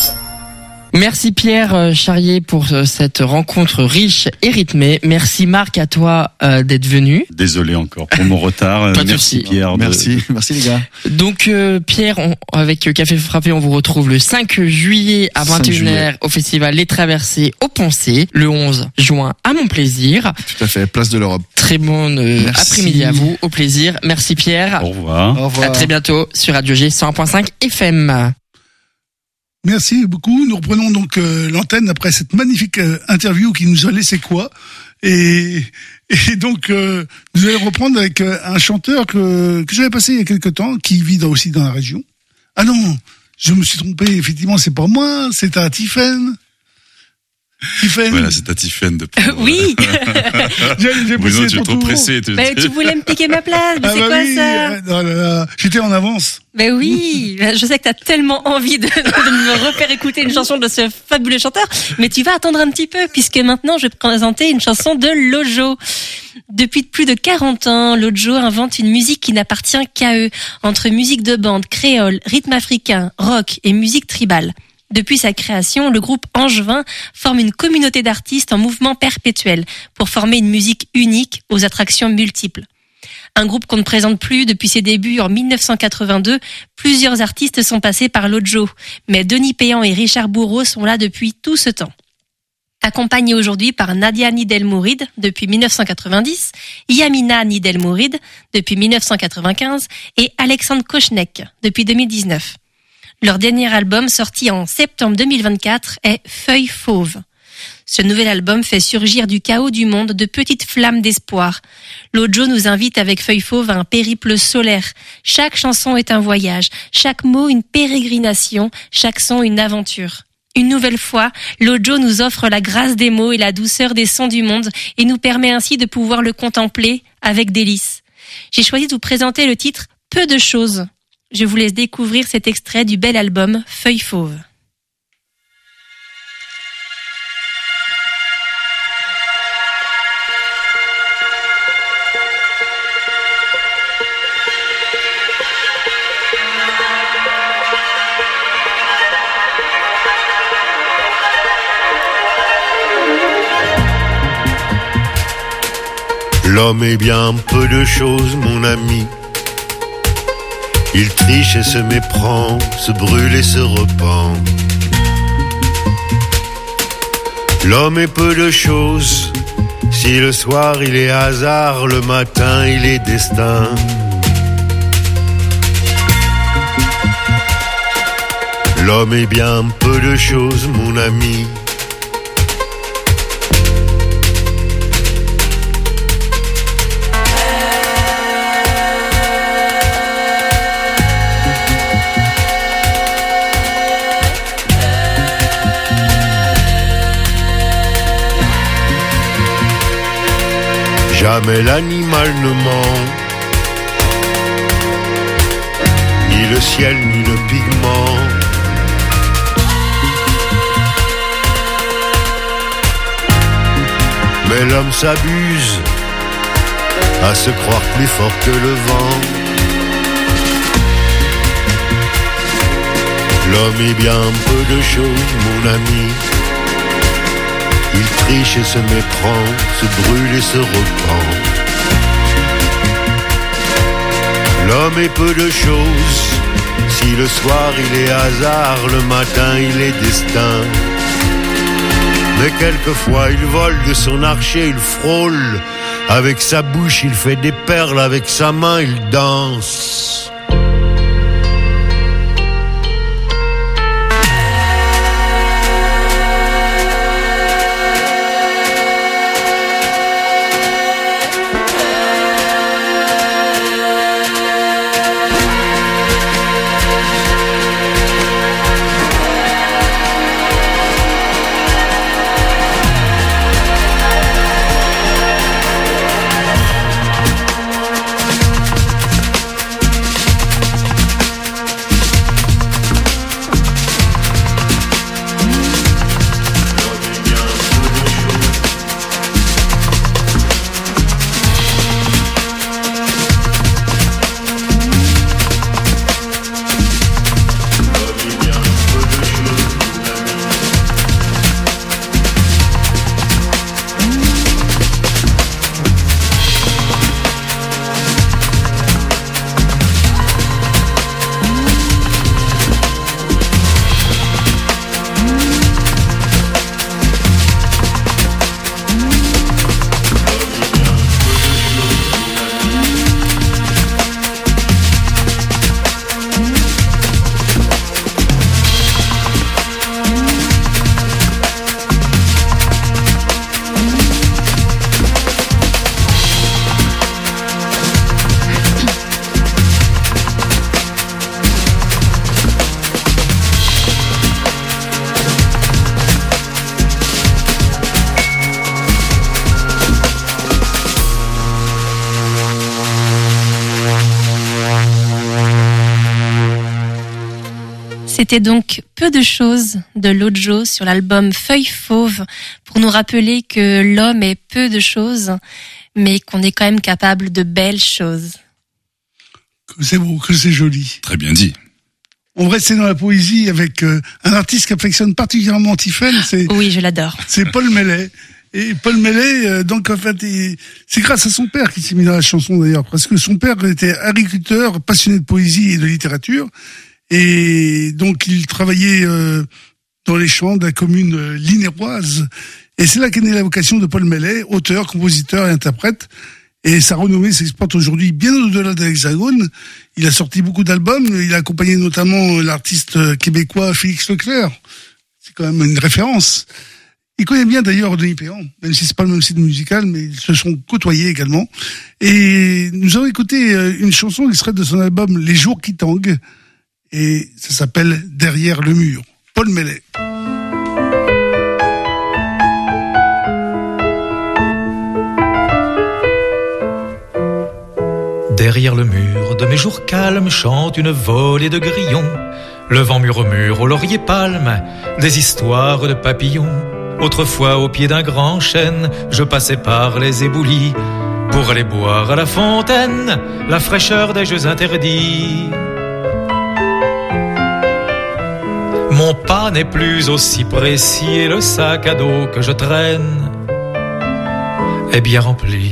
Merci Pierre Charrier pour cette rencontre riche et rythmée. Merci Marc à toi d'être venu. Désolé encore pour mon retard. Pas de Merci souci. Pierre. Merci les gars. Donc Pierre, avec Café Frappé, on vous retrouve le 5 juillet à 5 21h juillet. au festival Les Traversées au Poncé, le 11 juin à Mon Plaisir. Tout à fait. Place de l'Europe. Très bonne Merci. après-midi à vous, au plaisir. Merci Pierre. Au revoir. Au revoir. À très bientôt sur Radio G 101.5 FM. Merci beaucoup. Nous reprenons donc l'antenne après cette magnifique interview qui nous a laissé quoi. Et donc, nous allons reprendre avec un chanteur que j'avais passé il y a quelque temps, qui vit aussi dans la région. Ah non, je me suis trompé. Effectivement, c'est pas moi, c'est à Tiffen. Tiffen. Voilà, c'est à Tiffen de prendre. Oui. J'ai Bruno, poussé tu es ton trop tour. pressé. Ben, tu voulais me piquer ma place, mais Ah c'est bah quoi oui, ça? oh là là, j'étais en avance. Ben oui, je sais que t'as tellement envie de me refaire écouter une chanson de ce fabuleux chanteur, mais tu vas attendre un petit peu, puisque maintenant je vais te présenter une chanson de Lojo. Depuis plus de 40 ans, Lojo invente une musique qui n'appartient qu'à eux, entre musique de bande, créole, rythme africain, rock et musique tribale. Depuis sa création, le groupe angevin forme une communauté d'artistes en mouvement perpétuel pour former une musique unique aux attractions multiples. Un groupe qu'on ne présente plus depuis ses débuts en 1982, plusieurs artistes sont passés par Lojo, mais Denis Péan et Richard Bourreau sont là depuis tout ce temps. Accompagnés aujourd'hui par Nadia Nidel-Mouride depuis 1990, Yamina Nidel-Mouride depuis 1995 et Alexandre Kochnek depuis 2019. Leur dernier album, sorti en septembre 2024, est Feuille Fauve. Ce nouvel album fait surgir du chaos du monde de petites flammes d'espoir. Lojo nous invite avec Feuille Fauve à un périple solaire. Chaque chanson est un voyage, chaque mot une pérégrination, chaque son une aventure. Une nouvelle fois, Lojo nous offre la grâce des mots et la douceur des sons du monde et nous permet ainsi de pouvoir le contempler avec délice. J'ai choisi de vous présenter le titre « Peu de choses ». Je vous laisse découvrir cet extrait du bel album Feuille Fauve. L'homme est bien peu de choses, mon ami. Il triche et se méprend, se brûle et se repent. L'homme est peu de choses. Si le soir il est hasard, le matin il est destin. L'homme est bien peu de choses, mon ami. Jamais l'animal ne ment, ni le ciel ni le pigment. Mais l'homme s'abuse à se croire plus fort que le vent. L'homme est bien peu de choses, mon ami. Il triche et se méprend, se brûle et se repent. L'homme est peu de choses. Si le soir il est hasard, le matin il est destin. Mais quelquefois il vole de son archer, il frôle. Avec sa bouche il fait des perles, avec sa main il danse. C'était donc Peu de choses de Lojo sur l'album Feuille Fauve pour nous rappeler que l'homme est peu de choses, mais qu'on est quand même capable de belles choses. Que c'est beau, que c'est joli. Très bien dit. On va rester dans la poésie avec un artiste qui affectionne particulièrement Tiphaine. Oui, je l'adore. C'est Paul Mellet. Et Paul Mellet, donc en fait, c'est grâce à son père qu'il s'est mis dans la chanson d'ailleurs, parce que son père était agriculteur, passionné de poésie et de littérature, et donc il travaillait dans les champs de la commune linéroise. Et c'est là qu'est née la vocation de Paul Mellet, auteur, compositeur et interprète. Et sa renommée s'exporte aujourd'hui bien au-delà de l'Hexagone. Il a sorti beaucoup d'albums. Il a accompagné notamment l'artiste québécois Félix Leclerc. C'est quand même une référence. Il connaît bien d'ailleurs Denis Péan, même si c'est pas le même style musical, mais ils se sont côtoyés également. Et nous avons écouté une chanson extraite de son album Les Jours qui tanguent. Et ça s'appelle Derrière le mur. Paul Mellet. Derrière le mur de mes jours calmes chante une volée de grillons. Le vent murmure au laurier palme des histoires de papillons. Autrefois au pied d'un grand chêne, je passais par les éboulis pour aller boire à la fontaine la fraîcheur des jeux interdits. Mon pas n'est plus aussi précis et le sac à dos que je traîne est bien rempli.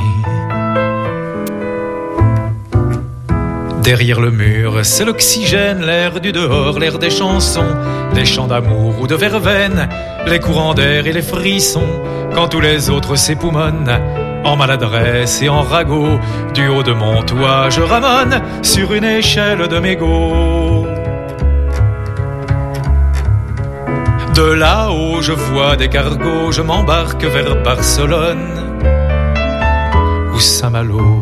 Derrière le mur, c'est l'oxygène, l'air du dehors, l'air des chansons, des chants d'amour ou de verveine, les courants d'air et les frissons, quand tous les autres s'époumonnent, en maladresse et en ragot, du haut de mon toit, je ramone sur une échelle de mégots. De là-haut, je vois des cargos, je m'embarque vers Barcelone ou Saint-Malo.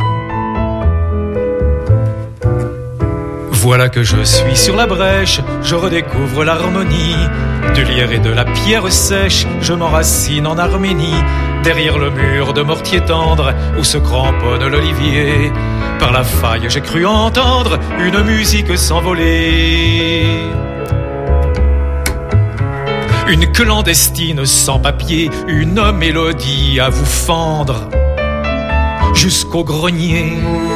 Voilà que je suis sur la brèche, je redécouvre l'harmonie du lierre et de la pierre sèche, je m'enracine en Arménie, derrière le mur de mortier tendre où se cramponne l'olivier. Par la faille, j'ai cru entendre une musique s'envoler. Une clandestine sans papier, une mélodie à vous fendre jusqu'au grenier.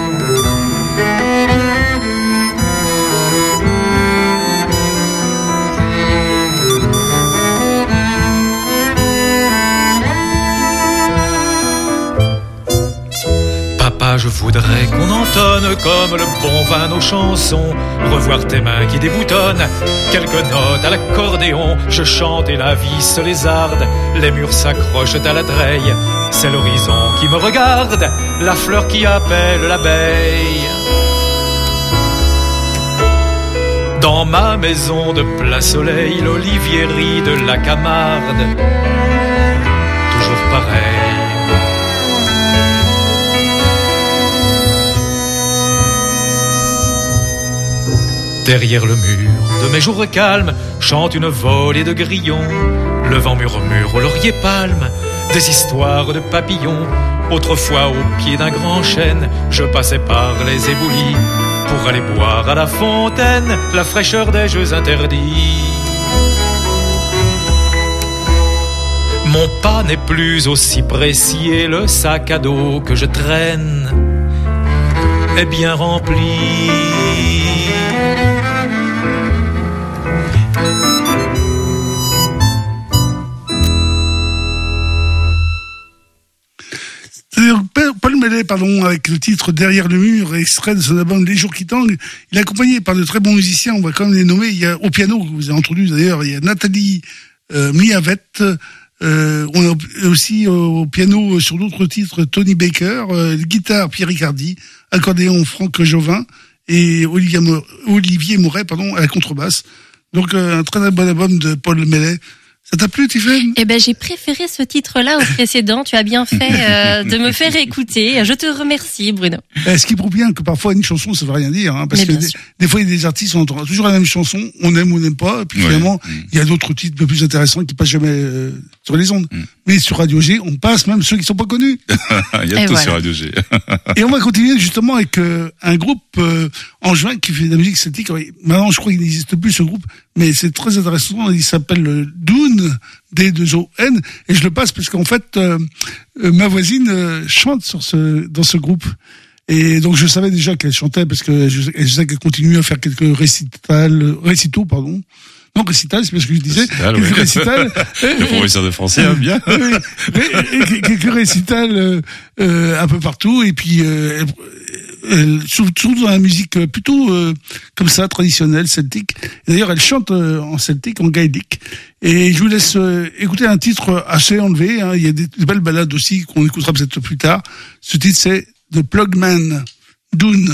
Je voudrais qu'on entonne comme le bon vin nos chansons, revoir tes mains qui déboutonnent, quelques notes à l'accordéon, je chante et la vie se lézarde, les murs s'accrochent à la treille, c'est l'horizon qui me regarde, la fleur qui appelle l'abeille. Dans ma maison de plein soleil, l'olivier rit de la Camarde, toujours pareil. Derrière le mur de mes jours calmes chante une volée de grillons. Le vent murmure au laurier palme des histoires de papillons. Autrefois au pied d'un grand chêne, je passais par les éboulis pour aller boire à la fontaine la fraîcheur des jeux interdits. Mon pas n'est plus aussi précis et le sac à dos que je traîne est bien rempli. Paul Mellet, avec le titre Derrière le mur, extrait de son album Les Jours qui tanguent. Il est accompagné par de très bons musiciens, on va quand même les nommer. Il y a au piano, que vous avez entendu d'ailleurs, il y a Nathalie Miavette. On a aussi au piano sur d'autres titres Tony Baker, guitare Pierre Ricardi, accordéon Franck Jovin et Olivier Mouret, à la contrebasse. Donc un très bon album de Paul Mellet. Ça t'a plu, Tiphaine ? Eh ben, j'ai préféré ce titre-là au précédent. Tu as bien fait de me faire écouter. Je te remercie, Bruno. Ce qui prouve bien que parfois une chanson, ça veut rien dire, parce que des fois il y a des artistes, on entend toujours la même chanson, on aime ou on n'aime pas, et puis finalement il y a d'autres titres un peu plus intéressants qui passent jamais sur les ondes. Mais sur Radio G, on passe même ceux qui sont pas connus. Il y a tout sur Radio G. Et on va continuer justement avec un groupe en juin qui fait de la musique celtique. Maintenant, je crois qu'il n'existe plus ce groupe, mais c'est très intéressant. Il s'appelle Doon, D2ON, et je le passe parce qu'en fait ma voisine chante dans ce groupe. Et donc je savais déjà qu'elle chantait parce que je sais qu'elle continue à faire quelques récitaux, pardon. Non, récital, c'est parce que je disais. Quelques récitals. Le professeur de français, hein, bien. Oui, quelques récitals un peu partout. Et puis, surtout dans la musique plutôt comme ça, traditionnelle, celtique. Et d'ailleurs, elle chante en celtique, en gaélique. Et je vous laisse écouter un titre assez enlevé. Hein. Il y a des belles ballades aussi qu'on écoutera peut-être plus tard. Ce titre, c'est The Plugman, Dune.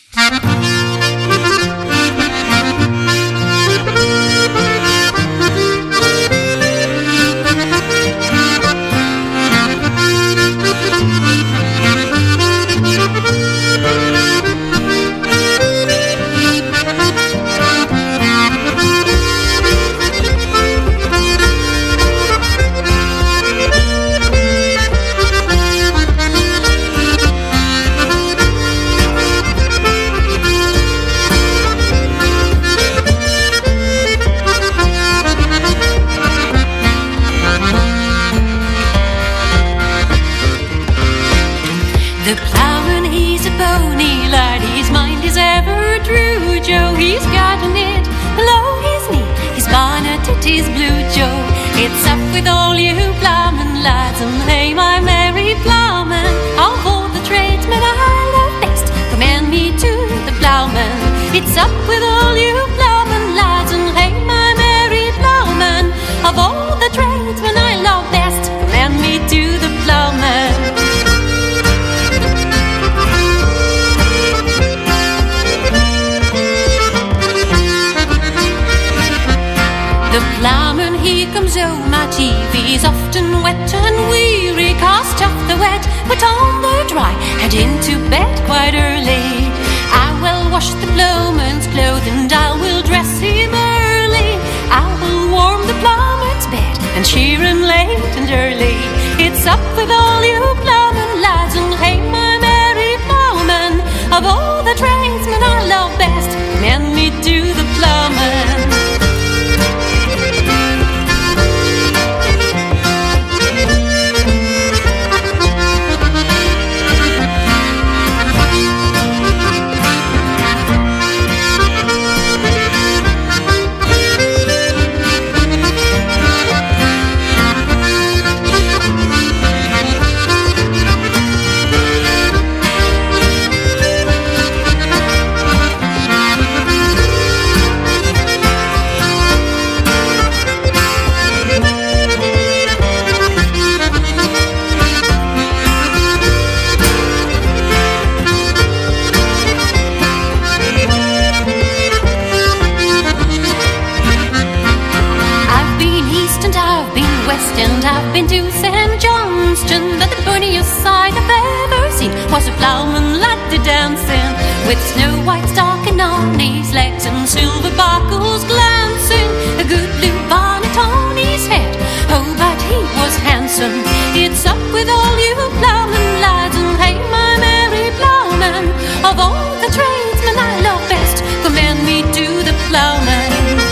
The plowman, he's a bony lad, his mind is ever true, Joe. He's gotten it below his knee, his bonnet it is blue, Joe. It's up with all you plowman lads, and hey, my merry plowman, of all the tradesmen I love best, commend me to the plowman. It's up with all you plowman lads, and hey, my merry plowman, of all the tradesmen I love best, commend me to the plowman. The plowman, he comes home at eve, he's often wet and weary, cast off the wet, put on the dry, and into bed quite early. I will wash the plowman's clothes, and I will dress him early. I will warm the plowman's bed, and cheer him late and early. It's up with all you plowman lads, and hey, my merry plowman, of all the tradesmen I love best, commend me to the plowman. And I've been to St. Johnston, but the funniest sight I've ever seen was a plowman lad dancing, with snow white stocking on his legs and silver buckles glancing, a good blue bonnet on his head. Oh, but he was handsome. It's up with all you plowman lads, and hey, my merry plowman, of all the tradesmen I love best, commend me to the plowman.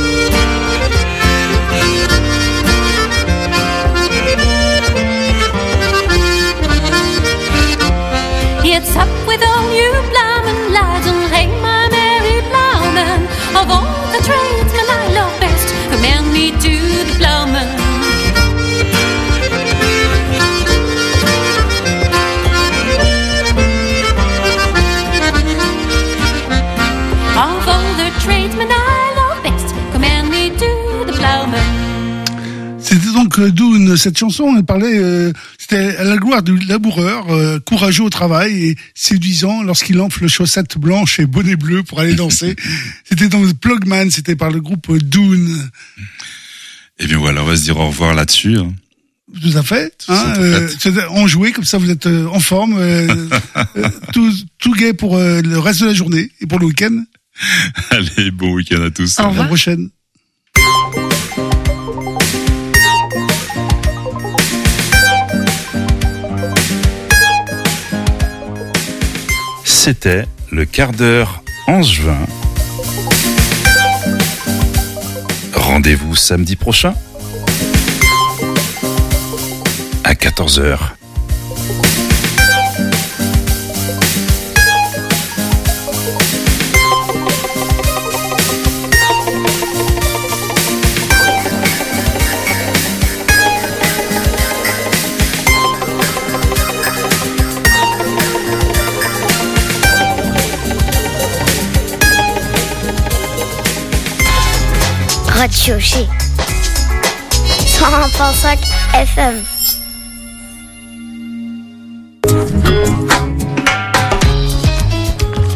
It's up with all you plowman lads, and hey, my merry plowman, of all the tradesmen I love best, commend me to the plowman. Of all the tradesmen I love best, commend me to the plowman. C'était donc Dune. Cette chanson, elle parlait, c'était à la gloire du laboureur, courageux au travail et séduisant lorsqu'il enfle chaussettes blanches et bonnet bleu pour aller danser. C'était dans le Plugman, c'était par le groupe Dune. Et bien voilà, on va se dire au revoir là-dessus. Hein. Tout à fait. Enjoué, comme ça vous êtes en forme, tout gai pour le reste de la journée et pour le week-end. Allez, bon week-end à tous. À la prochaine. C'était le quart d'heure angevin. Rendez-vous samedi prochain à 14h. Radio G. 101.5 FM.